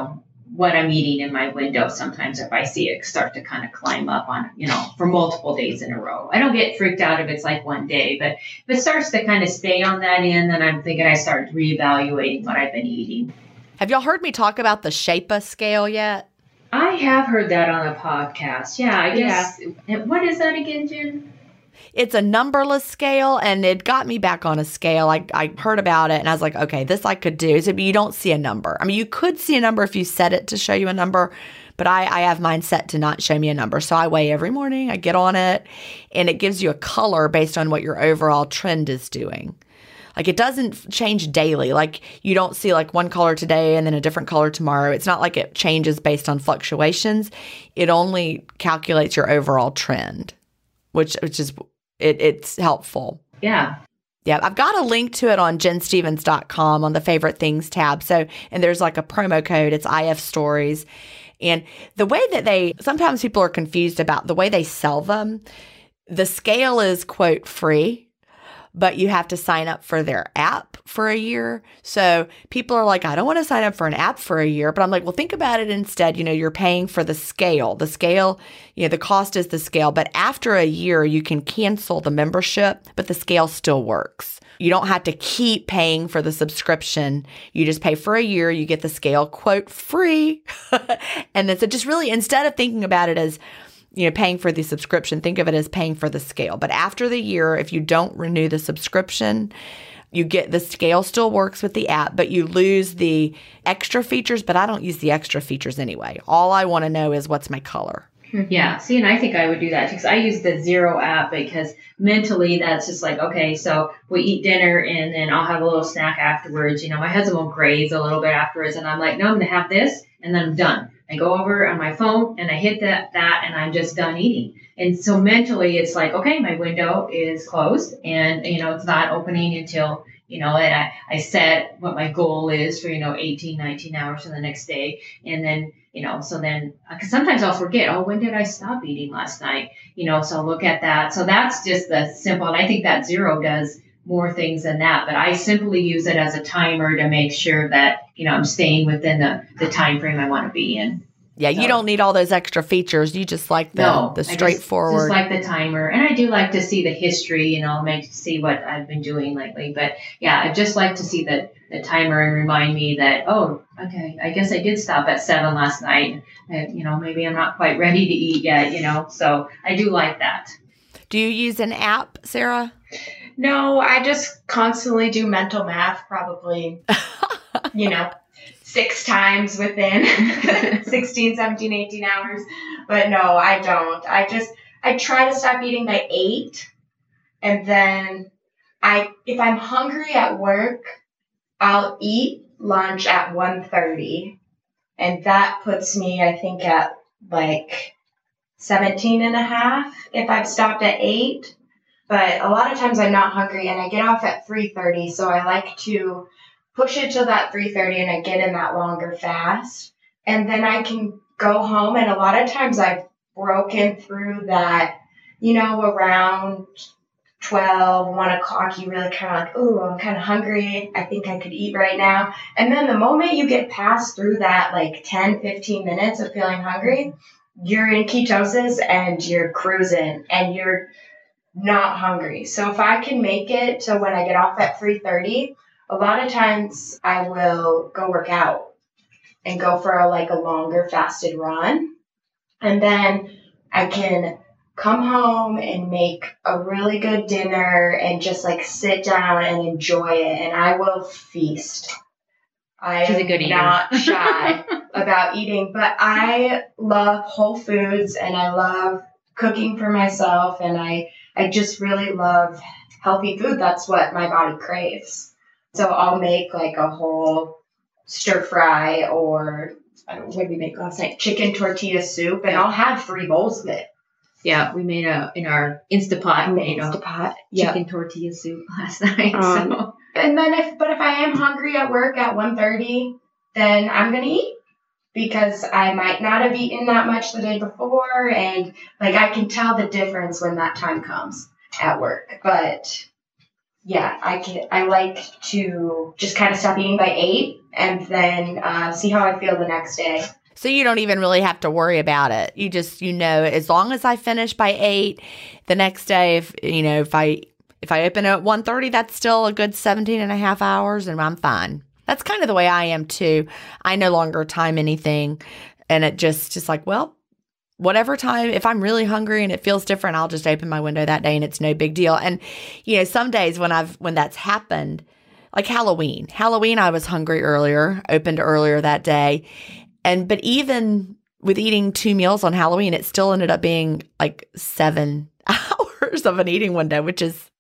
what I'm eating in my window. Sometimes if I see it start to kind of climb up on for multiple days in a row, I don't get freaked out if it's like one day, but if it starts to kind of stay on that end, then I'm thinking I start reevaluating what I've been eating. Have y'all heard me talk about the Shapa scale yet? I have heard that on a podcast. Yeah, I guess. Yeah. What is that again, Jen? It's a numberless scale, and it got me back on a scale. I heard about it, and I was like, okay, this I could do. So you don't see a number. I mean, you could see a number if you set it to show you a number, but I have mine set to not show me a number. So I weigh every morning. I get on it, and it gives you a color based on what your overall trend is doing. It doesn't change daily. You don't see one color today and then a different color tomorrow. It's not like it changes based on fluctuations. It only calculates your overall trend, which is it's helpful. Yeah. Yeah. I've got a link to it on jenstevens.com on the favorite things tab. And there's a promo code. It's IF Stories. And the way that sometimes people are confused about the way they sell them. The scale is, quote, free, but you have to sign up for their app for a year. So people are like, I don't want to sign up for an app for a year. But I'm like, well, think about it instead. You're paying for the scale. The scale, the cost is the scale. But after a year, you can cancel the membership, but the scale still works. You don't have to keep paying for the subscription. You just pay for a year. You get the scale, quote, free. And then so just really, instead of thinking about it as paying for the subscription, think of it as paying for the scale. But after the year, if you don't renew the subscription, you get the scale still works with the app, but you lose the extra features. But I don't use the extra features anyway. All I want to know is what's my color. Yeah. See, and I think I would do that because I use the Zero app because mentally that's just okay, so we eat dinner and then I'll have a little snack afterwards. My husband will graze a little bit afterwards and I'm like, no, I'm going to have this and then I'm done. I go over on my phone and I hit that and I'm just done eating. And so mentally it's okay, my window is closed and, it's not opening until, and I set what my goal is for, 18, 19 hours for the next day. And then, so then, because sometimes I'll forget, when did I stop eating last night? So I'll look at that. So that's just the simple, and I think that Zero does more things than that, but I simply use it as a timer to make sure that, I'm staying within the time frame I want to be in. Yeah, so, you don't need all those extra features. You just like the straightforward. Just like the timer. And I do like to see the history, see what I've been doing lately. But yeah, I just like to see the timer and remind me that, oh, okay, I guess I did stop at 7 last night. Maybe I'm not quite ready to eat yet, so I do like that. Do you use an app, Sarah? No, I just constantly do mental math, probably, 6 times within 16, 17, 18 hours. But no, I don't. I try to stop eating by 8. And then if I'm hungry at work, I'll eat lunch at 1:30. And that puts me, I think, at like 17 and a half if I've stopped at 8. But a lot of times I'm not hungry and I get off at 3:30. So I like to push it till that 3:30 and I get in that longer fast. And then I can go home. And a lot of times I've broken through that, around 12, 1 o'clock, you really kind of like, ooh, I'm kind of hungry. I think I could eat right now. And then the moment you get past through that like 10, 15 minutes of feeling hungry, you're in ketosis and you're cruising and you're not hungry. So if I can make it to when I get off at 3:30, a lot of times I will go work out and go for a longer fasted run. And then I can come home and make a really good dinner and just sit down and enjoy it. And I will feast. She's a good I'm eater. Not shy about eating, but I love whole foods and I love cooking for myself. And I just really love healthy food. That's what my body craves. So I'll make a whole stir fry or what did we make last night? Chicken tortilla soup. And I'll have 3 bowls of it. Yeah, we made in our Instapot, chicken tortilla soup last night. And then if I am hungry at work at 1:30, then I'm going to eat because I might not have eaten that much the day before. And I can tell the difference when that time comes at work. But yeah, I like to just kind of stop eating by 8 and then see how I feel the next day. So you don't even really have to worry about it. You just, as long as I finish by 8, the next day, if I open at 1:30, that's still a good 17 and a half hours and I'm fine. That's kind of the way I am too. I no longer time anything and it just well, whatever time, if I'm really hungry and it feels different, I'll just open my window that day and it's no big deal. And, some days when that's happened, like Halloween, I was hungry earlier, opened earlier that day. But even with eating 2 meals on Halloween, it still ended up being 7 hours of an eating window, which is,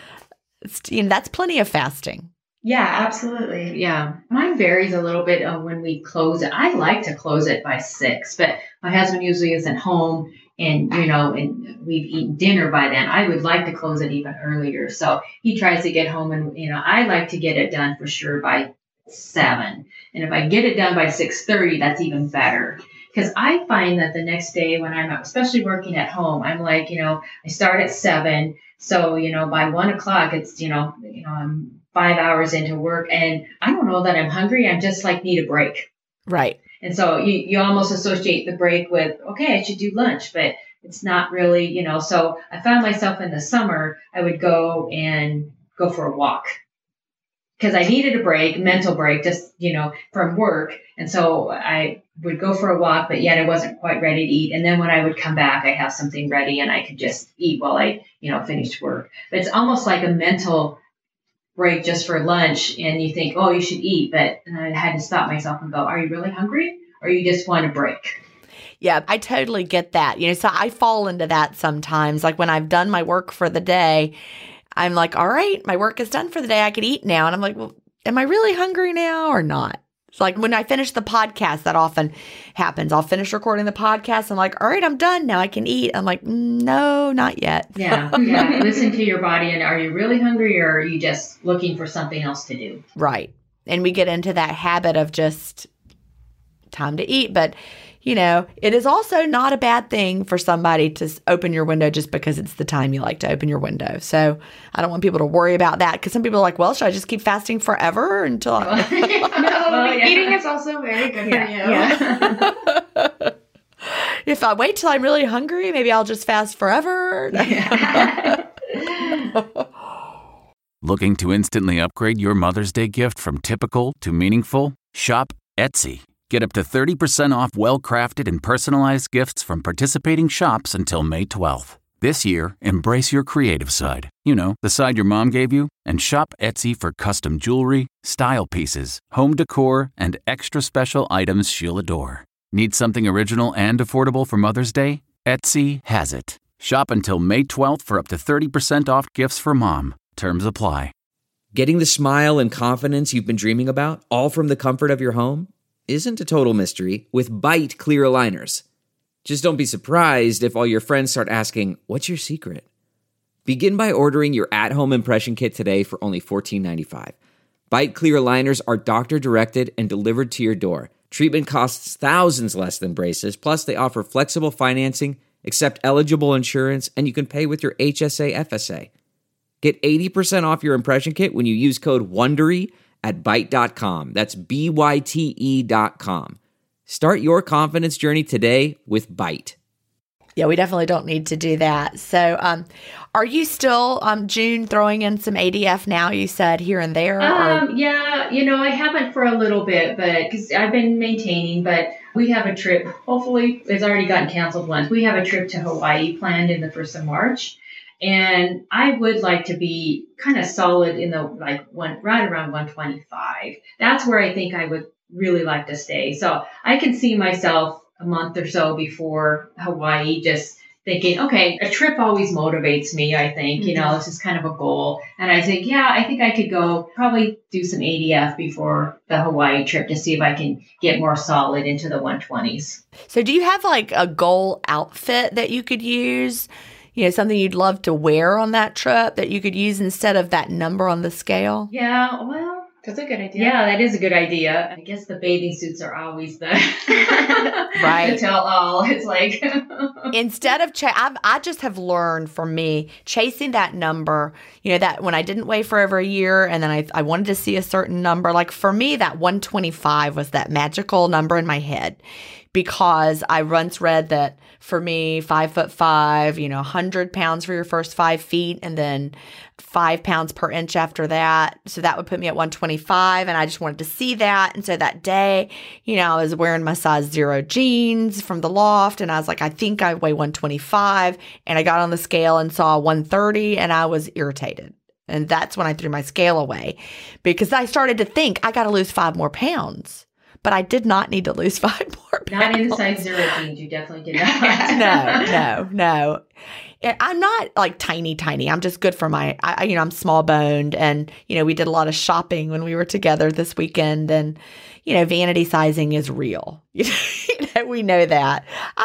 that's plenty of fasting. Yeah, absolutely. Yeah. Mine varies a little bit on when we close it. I like to close it by 6, but my husband usually isn't home and, and we've eaten dinner by then. I would like to close it even earlier. So he tries to get home and, I like to get it done for sure by 7. And if I get it done by 6:30, that's even better. Because I find that the next day when I'm especially working at home, I'm I start at 7. So, by 1 o'clock, it's, I'm 5 hours into work and I don't know that I'm hungry. I'm just need a break. Right. And so you almost associate the break with, okay, I should do lunch, but it's not really, so I found myself in the summer, I would go for a walk. Because I needed a break, mental break, just, from work. And so I would go for a walk, but yet I wasn't quite ready to eat. And then when I would come back, I have something ready and I could just eat while I, finished work. But it's almost like a mental break just for lunch. And you think, oh, you should eat. But I had to stop myself and go, are you really hungry? Or you just want a break? Yeah, I totally get that. So I fall into that sometimes. When I've done my work for the day, I'm like, all right, my work is done for the day. I could eat now. And I'm like, well, am I really hungry now or not? It's when I finish the podcast, that often happens. I'll finish recording the podcast. I'm like, all right, I'm done. Now I can eat. I'm like, no, not yet. Yeah. Listen to your body. And are you really hungry or are you just looking for something else to do? Right. And we get into that habit of just time to eat. But it is also not a bad thing for somebody to open your window just because it's the time you like to open your window. So I don't want people to worry about that because some people are like, well, should I just keep fasting forever until Eating is also very good for you. Yeah. If I wait till I'm really hungry, maybe I'll just fast forever. Looking to instantly upgrade your Mother's Day gift from typical to meaningful? Shop Etsy. Get up to 30% off well-crafted and personalized gifts from participating shops until May 12th. This year, embrace your creative side. You know, the side your mom gave you. And shop Etsy for custom jewelry, style pieces, home decor, and extra special items she'll adore. Need something original and affordable for Mother's Day? Etsy has it. Shop until May 12th for up to 30% off gifts for mom. Terms apply. Getting the smile and confidence you've been dreaming about, all from the comfort of your home, isn't a total mystery with Byte clear aligners. Just don't be surprised if all your friends start asking, "What's your secret?" Begin by ordering your at-home impression kit today for only $14.95. Byte clear aligners are doctor-directed and delivered to your door. Treatment costs thousands less than braces, plus they offer flexible financing, accept eligible insurance, and you can pay with your HSA FSA. Get 80% off your impression kit when you use code WONDERY at Byte.com. That's BYTE.com. Start your confidence journey today with Byte. Yeah, we definitely don't need to do that. So are you still, June, throwing in some ADF now, you said, here and there? Yeah, I haven't for a little bit, but because I've been maintaining, but we have a trip. Hopefully, it's already gotten canceled once. We have a trip to Hawaii planned in the 1st of March. And I would like to be kind of solid in the right around 125. That's where I think I would really like to stay. So I can see myself a month or so before Hawaii just thinking, okay, a trip always motivates me, I think, this is kind of a goal. And I think, I think I could go probably do some ADF before the Hawaii trip to see if I can get more solid into the 120s. So do you have like a goal outfit that you could use? Something you'd love to wear on that trip that you could use instead of that number on the scale? Yeah, well, that's a good idea. Yeah, that is a good idea. I guess the bathing suits are always the right. The tell all. It's like instead of I just have learned from me chasing that number. That when I didn't weigh for over a year, and then I wanted to see a certain number. Like for me, that 125 was that magical number in my head, because I once read that for me, 5'5", 100 pounds for your first 5 feet, and then 5 pounds per inch after that. So that would put me at 125, and I just wanted to see that. And so that day, I was wearing my size 0 jeans from the loft, and I was like, I think I weigh 125, and I got on the scale and saw 130, and I was irritated. And that's when I threw my scale away, because I started to think I got to lose 5 more pounds. But I did not need to lose 5 more pounds. Not in the size 0 jeans. You definitely did not. No. I'm not like tiny. I'm just good for I'm small boned. And, we did a lot of shopping when we were together this weekend. And, vanity sizing is real. We know that.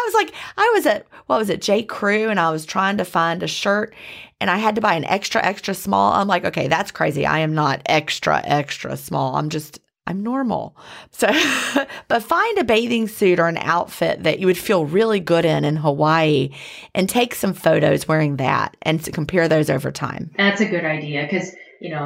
I was at J. Crew, and I was trying to find a shirt, and I had to buy an extra small. I'm like, okay, that's crazy. I am not extra small. I'm normal. So, but find a bathing suit or an outfit that you would feel really good in Hawaii, and take some photos wearing that and to compare those over time. That's a good idea, because,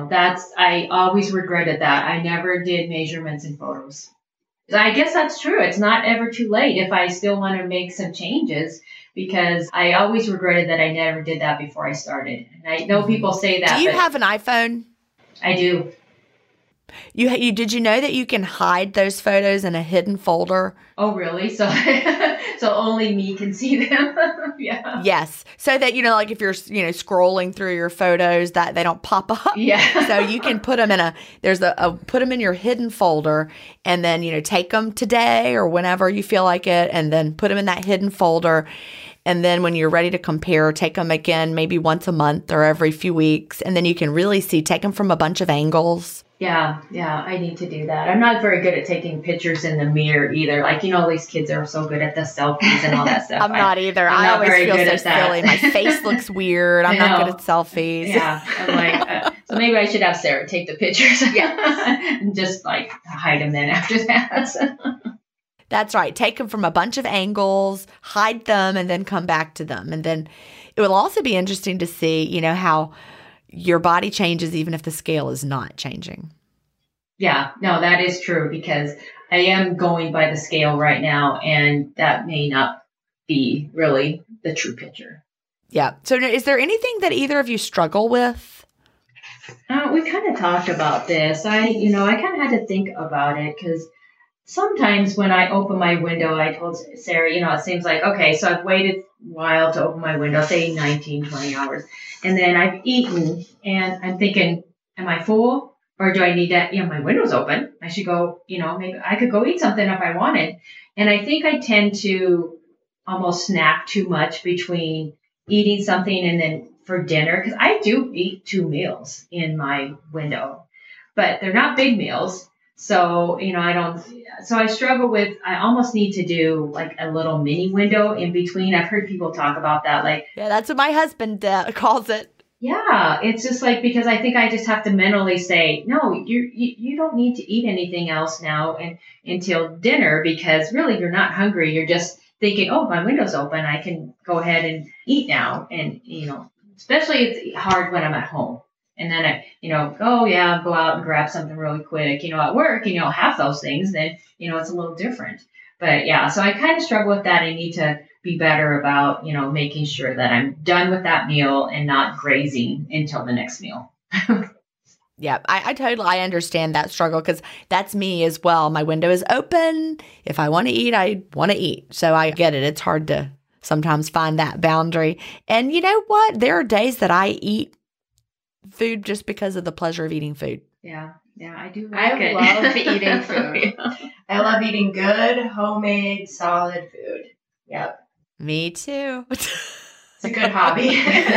I always regretted that. I never did measurements and photos. I guess that's true. It's not ever too late if I still want to make some changes, because I always regretted that I never did that before I started. And I know people say that. Do you have an iPhone? I do. Did you know that you can hide those photos in a hidden folder? Oh, really? So only me can see them? Yeah. Yes. So that, like if you're, scrolling through your photos, that they don't pop up. Yeah. So you can put them put them in your hidden folder, and then, take them today or whenever you feel like it, and then put them in that hidden folder. And then when you're ready to compare, take them again, maybe once a month or every few weeks. And then you can really take them from a bunch of angles. Yeah, I need to do that. I'm not very good at taking pictures in the mirror either. Like, these kids are so good at the selfies and all that stuff. I'm not either. I always feel so silly. My face looks weird. I'm not good at selfies. Yeah, I'm like, so maybe I should have Sarah take the pictures. Yeah, and just like hide them then after that. That's right. Take them from a bunch of angles, hide them, and then come back to them. And then it will also be interesting to see, how your body changes even if the scale is not changing. Yeah, no, that is true, because I am going by the scale right now, and that may not be really the true picture. Yeah. So is there anything that either of you struggle with? We kind of talked about this. I kind of had to think about it, because sometimes when I open my window, I told Sarah, it seems like, okay, so I've waited a while to open my window, say 19, 20 hours. And then I've eaten and I'm thinking, am I full? Or do I need to, my window's open. I should go, maybe I could go eat something if I wanted. And I think I tend to almost snack too much between eating something and then for dinner, because I do eat 2 meals in my window, but they're not big meals. So, I struggle with, I almost need to do like a little mini window in between. I've heard people talk about that. Yeah, that's what my husband calls it. Yeah, it's just because I think I just have to mentally say, no, you don't need to eat anything else now until dinner, because really you're not hungry. You're just thinking, oh, my window's open. I can go ahead and eat now. And, especially it's hard when I'm at home. And then I'll go out and grab something really quick, at work, and you don't have those things, then, it's a little different. But yeah, so I kind of struggle with that. I need to be better about, making sure that I'm done with that meal and not grazing until the next meal. Yeah, I totally understand that struggle, because that's me as well. My window is open. If I want to eat, I want to eat. So I get it. It's hard to sometimes find that boundary. And you know what? There are days that I eat food just because of the pleasure of eating food. Yeah, I do. I love eating food. Yeah. I love eating good, homemade, solid food. Yep. Me too. It's a good hobby.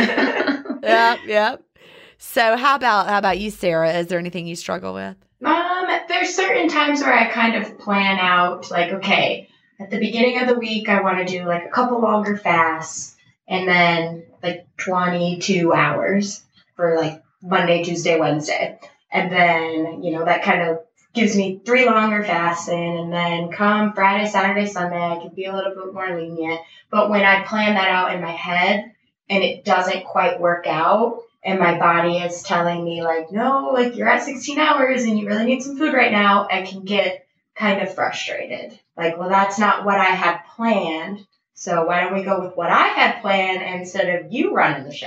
Yep. So how about you, Sarah? Is there anything you struggle with? There's certain times where I kind of plan out, like, okay, at the beginning of the week, I want to do like a couple longer fasts, and then like 22 hours for like Monday, Tuesday, Wednesday. And then, that kind of gives me 3 longer fasts in, and then come Friday, Saturday, Sunday, I can be a little bit more lenient. But when I plan that out in my head and it doesn't quite work out, and my body is telling me like, no, like you're at 16 hours and you really need some food right now, I can get kind of frustrated. Like, well, that's not what I had planned. So why don't we go with what I had planned instead of you running the show?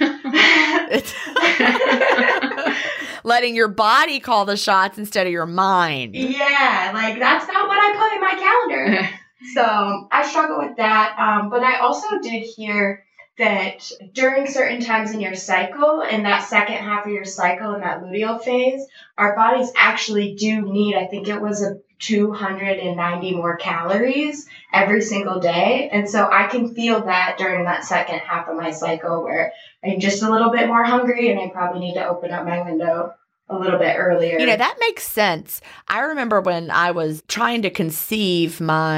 Letting your body call the shots instead of your mind. Yeah, like that's not what I put in my calendar. So I struggle with that. But I also did hear that during certain times in your cycle, in that second half of your cycle, in that luteal phase, our bodies actually do need, I think it was 290 more calories every single day. And so I can feel that during that second half of my cycle where I'm just a little bit more hungry and I probably need to open up my window a little bit earlier. That makes sense. I remember when I was trying to conceive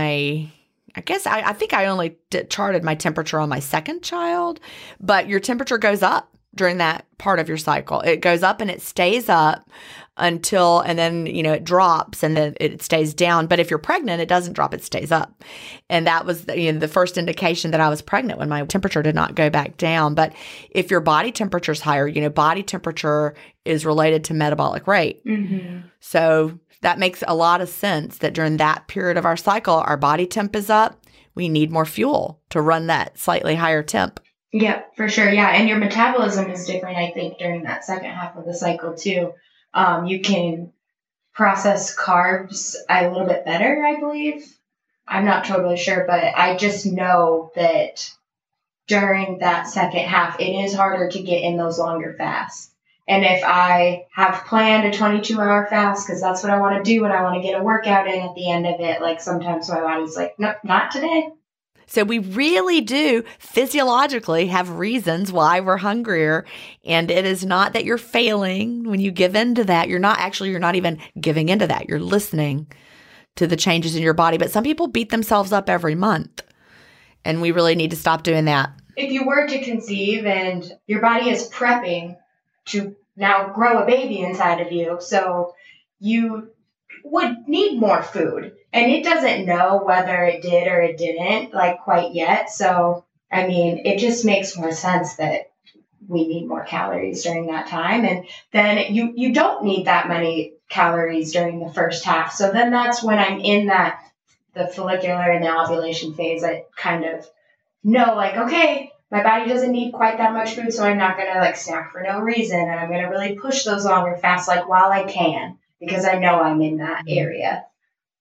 I think I only charted my temperature on my second child, but your temperature goes up during that part of your cycle. It goes up and it stays up and then, it drops and then it stays down. But if you're pregnant, it doesn't drop, it stays up. And that was the first indication that I was pregnant, when my temperature did not go back down. But if your body temperature is higher, body temperature is related to metabolic rate. Mm-hmm. So that makes a lot of sense that during that period of our cycle, our body temp is up. We need more fuel to run that slightly higher temp. Yep, for sure. Yeah. And your metabolism is different, I think, during that second half of the cycle too. You can process carbs a little bit better, I believe. I'm not totally sure, but I just know that during that second half, it is harder to get in those longer fasts. And if I have planned a 22-hour fast, because that's what I want to do and I want to get a workout in at the end of it, like sometimes my body's like, nope, not today. So we really do physiologically have reasons why we're hungrier. And it is not that you're failing when you give into that. You're not even giving into that. You're listening to the changes in your body. But some people beat themselves up every month. And we really need to stop doing that. If you were to conceive and your body is prepping to now grow a baby inside of you, so you would need more food. And it doesn't know whether it did or it didn't, like, quite yet. So, I mean, it just makes more sense that we need more calories during that time. And then you don't need that many calories during the first half. So then that's when I'm in the follicular and the ovulation phase. I kind of know, like, okay, my body doesn't need quite that much food, so I'm not going to, like, snack for no reason. And I'm going to really push those longer fasts, like, while I can, because I know I'm in that area.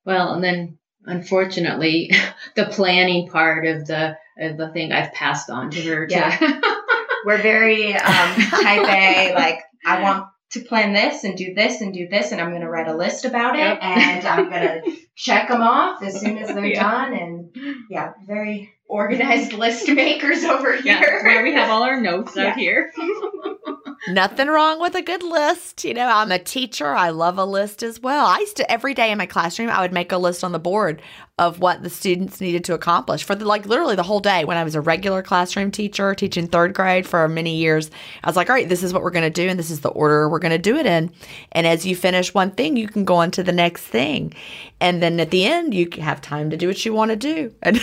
Well, and then unfortunately, the planning part of the thing I've passed on to her. Yeah. We're very type A, like I want to plan this and do this and do this, and I'm going to write a list about it, and I'm going to check them off as soon as they're done. And very organized list makers over here. Yeah, that's why we have all our notes out here. Nothing wrong with a good list. You know, I'm a teacher. I love a list as well. I used to, every day in my classroom, I would make a list on the board of what the students needed to accomplish for literally the whole day. When I was a regular classroom teacher teaching third grade for many years, I was like, all right, this is what we're going to do, and this is the order we're going to do it in. And as you finish one thing, you can go on to the next thing. And then at the end, you have time to do what you want to do. And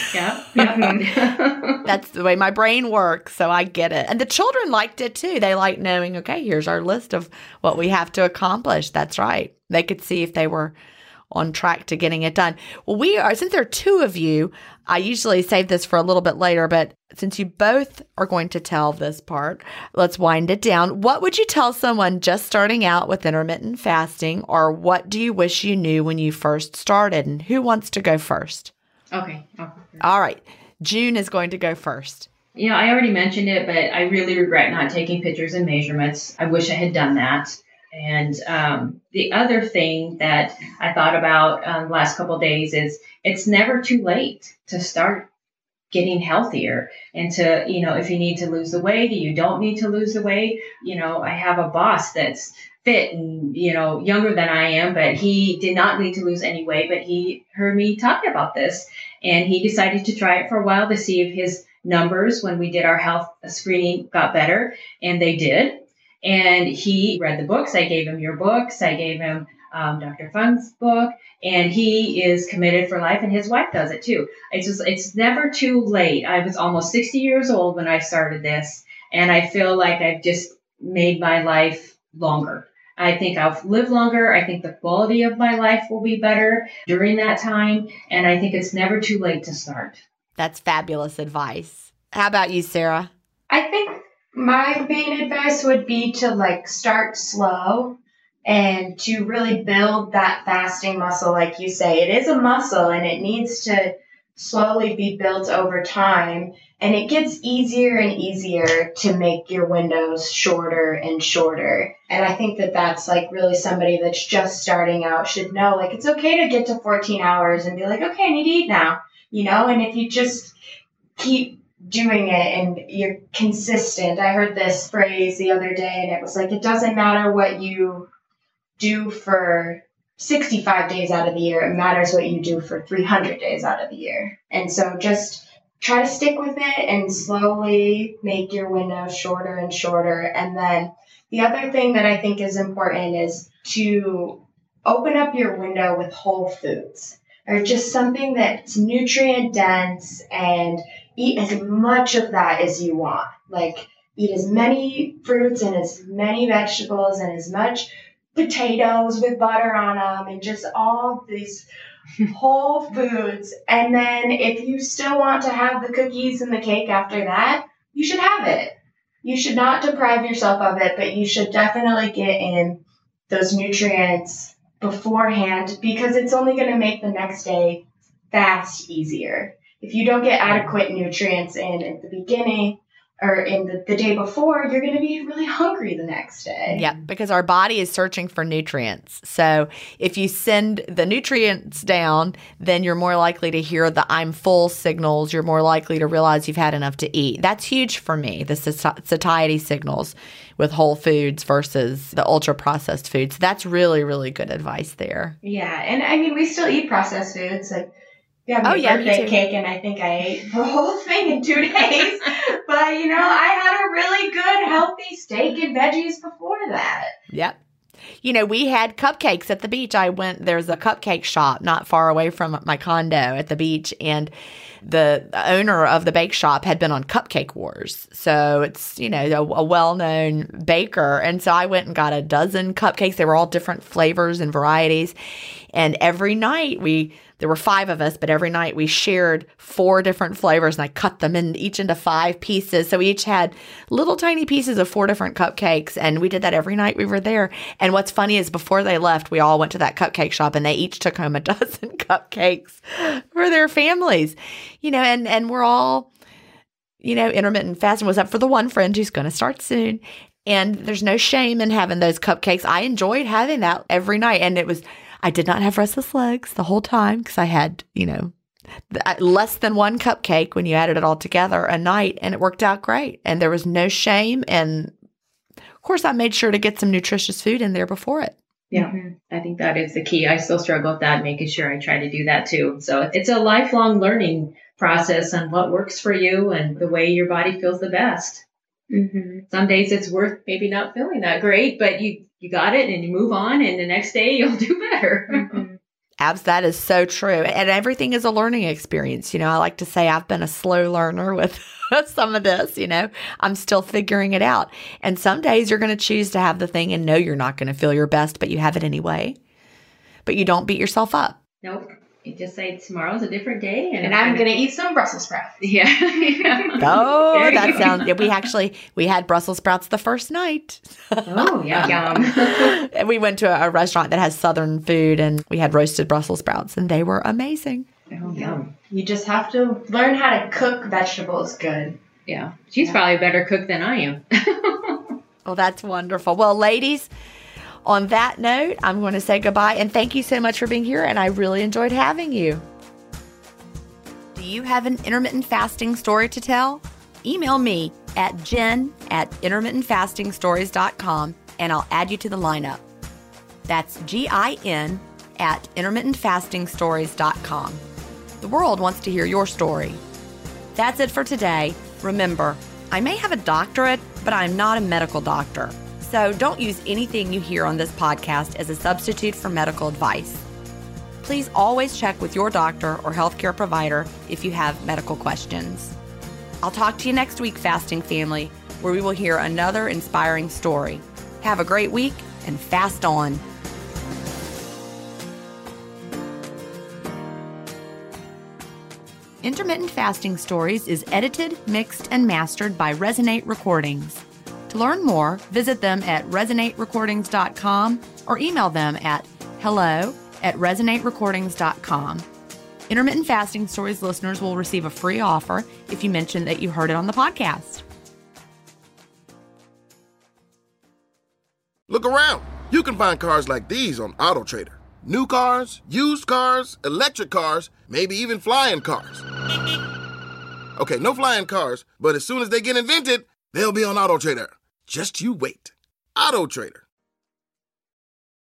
that's the way my brain works, so I get it. And the children liked it too. They liked knowing, okay, here's our list of what we have to accomplish. That's right. They could see if they were on track to getting it done. Well, since there are two of you, I usually save this for a little bit later, but since you both are going to tell this part, let's wind it down. What would you tell someone just starting out with intermittent fasting, or what do you wish you knew when you first started? And who wants to go first? Okay. All right. June is going to go first. You know, I already mentioned it, but I really regret not taking pictures and measurements. I wish I had done that. And the other thing that I thought about the last couple of days is it's never too late to start getting healthier and to, you know, if you need to lose the weight, you don't need to lose the weight. You know, I have a boss that's fit and, you know, younger than I am, but he did not need to lose any weight, but he heard me talking about this and he decided to try it for a while to see if his numbers when we did our health screening got better, and they did. And he read the books. I gave him your books. I gave him Dr. Fung's book, and he is committed for life, and his wife does it too. It's never too late. I was almost 60 years old when I started this, and I feel like I've just made my life longer. I think I'll live longer. I think the quality of my life will be better during that time, and I think it's never too late to start. That's fabulous advice. How about you, Sarah? I think my main advice would be to start slow and to really build that fasting muscle. Like you say, it is a muscle and it needs to slowly be built over time. And it gets easier and easier to make your windows shorter and shorter. And I think that that's really somebody that's just starting out should know, it's okay to get to 14 hours and be like, okay, I need to eat now, and if you just keep doing it and you're consistent. I heard this phrase the other day and it was it doesn't matter what you do for 65 days out of the year. It matters what you do for 300 days out of the year. And so just try to stick with it and slowly make your window shorter and shorter. And then the other thing that I think is important is to open up your window with whole foods, or just something that's nutrient dense, and eat as much of that as you want. Eat as many fruits and as many vegetables and as much potatoes with butter on them and just all these whole foods. And then if you still want to have the cookies and the cake after that, you should have it. You should not deprive yourself of it, but you should definitely get in those nutrients beforehand, because it's only going to make the next day fast easier. If you don't get adequate nutrients in at the beginning or in the day before, you're going to be really hungry the next day. Yeah, because our body is searching for nutrients. So if you send the nutrients down, then you're more likely to hear the I'm full signals. You're more likely to realize you've had enough to eat. That's huge for me, the satiety signals with whole foods versus the ultra-processed foods. That's really, really good advice there. Yeah, and I mean, we still eat processed foods. Yeah, my birthday cake, and I think I ate the whole thing in 2 days. But, I had a really good, healthy steak and veggies before that. Yep. We had cupcakes at the beach. There's a cupcake shop not far away from my condo at the beach, and the owner of the bake shop had been on Cupcake Wars. So it's, a well-known baker. And so I went and got a dozen cupcakes. They were all different flavors and varieties. And every night we there were 5 of us, but every night we shared 4 different flavors, and I cut them each into 5 pieces. So we each had little tiny pieces of 4 different cupcakes, and we did that every night we were there. And what's funny is before they left, we all went to that cupcake shop, and they each took home a dozen cupcakes for their families, and we're all, intermittent fasting was up for the one friend who's going to start soon. And there's no shame in having those cupcakes. I enjoyed having that every night. And I did not have restless legs the whole time because I had, less than 1 cupcake when you added it all together a night, and it worked out great. And there was no shame. And of course, I made sure to get some nutritious food in there before it. Yeah, I think that is the key. I still struggle with that, making sure I try to do that too. So it's a lifelong learning process on what works for you and the way your body feels the best. Some days it's worth maybe not feeling that great, but you got it and you move on, and the next day you'll do better. Abs, that is so true. And everything is a learning experience. I like to say I've been a slow learner with some of this, I'm still figuring it out. And some days you're going to choose to have the thing and know you're not going to feel your best, but you have it anyway. But you don't beat yourself up. Nope. You just say tomorrow's a different day. And I'm going to eat some Brussels sprouts. Yeah. Oh, that sounds, we had Brussels sprouts the first night. Oh, yeah. Yum. And we went to a restaurant that has Southern food, and we had roasted Brussels sprouts, and they were amazing. Oh, yum. You just have to learn how to cook vegetables good. Yeah. She's probably a better cook than I am. Well, that's wonderful. Well, ladies, on that note, I'm going to say goodbye, and thank you so much for being here, and I really enjoyed having you. Do you have an intermittent fasting story to tell? Email me at jen@intermittentfastingstories.com, and I'll add you to the lineup. That's GIN@intermittentfastingstories.com. The world wants to hear your story. That's it for today. Remember, I may have a doctorate, but I'm not a medical doctor. So don't use anything you hear on this podcast as a substitute for medical advice. Please always check with your doctor or healthcare provider if you have medical questions. I'll talk to you next week, Fasting Family, where we will hear another inspiring story. Have a great week and fast on. Intermittent Fasting Stories is edited, mixed, and mastered by Resonate Recordings. To learn more, visit them at resonaterecordings.com or email them at hello@resonaterecordings.com. Intermittent Fasting Stories listeners will receive a free offer if you mention that you heard it on the podcast. Look around. You can find cars like these on AutoTrader. New cars, used cars, electric cars, maybe even flying cars. Okay, no flying cars, but as soon as they get invented, they'll be on AutoTrader. Just you wait. AutoTrader.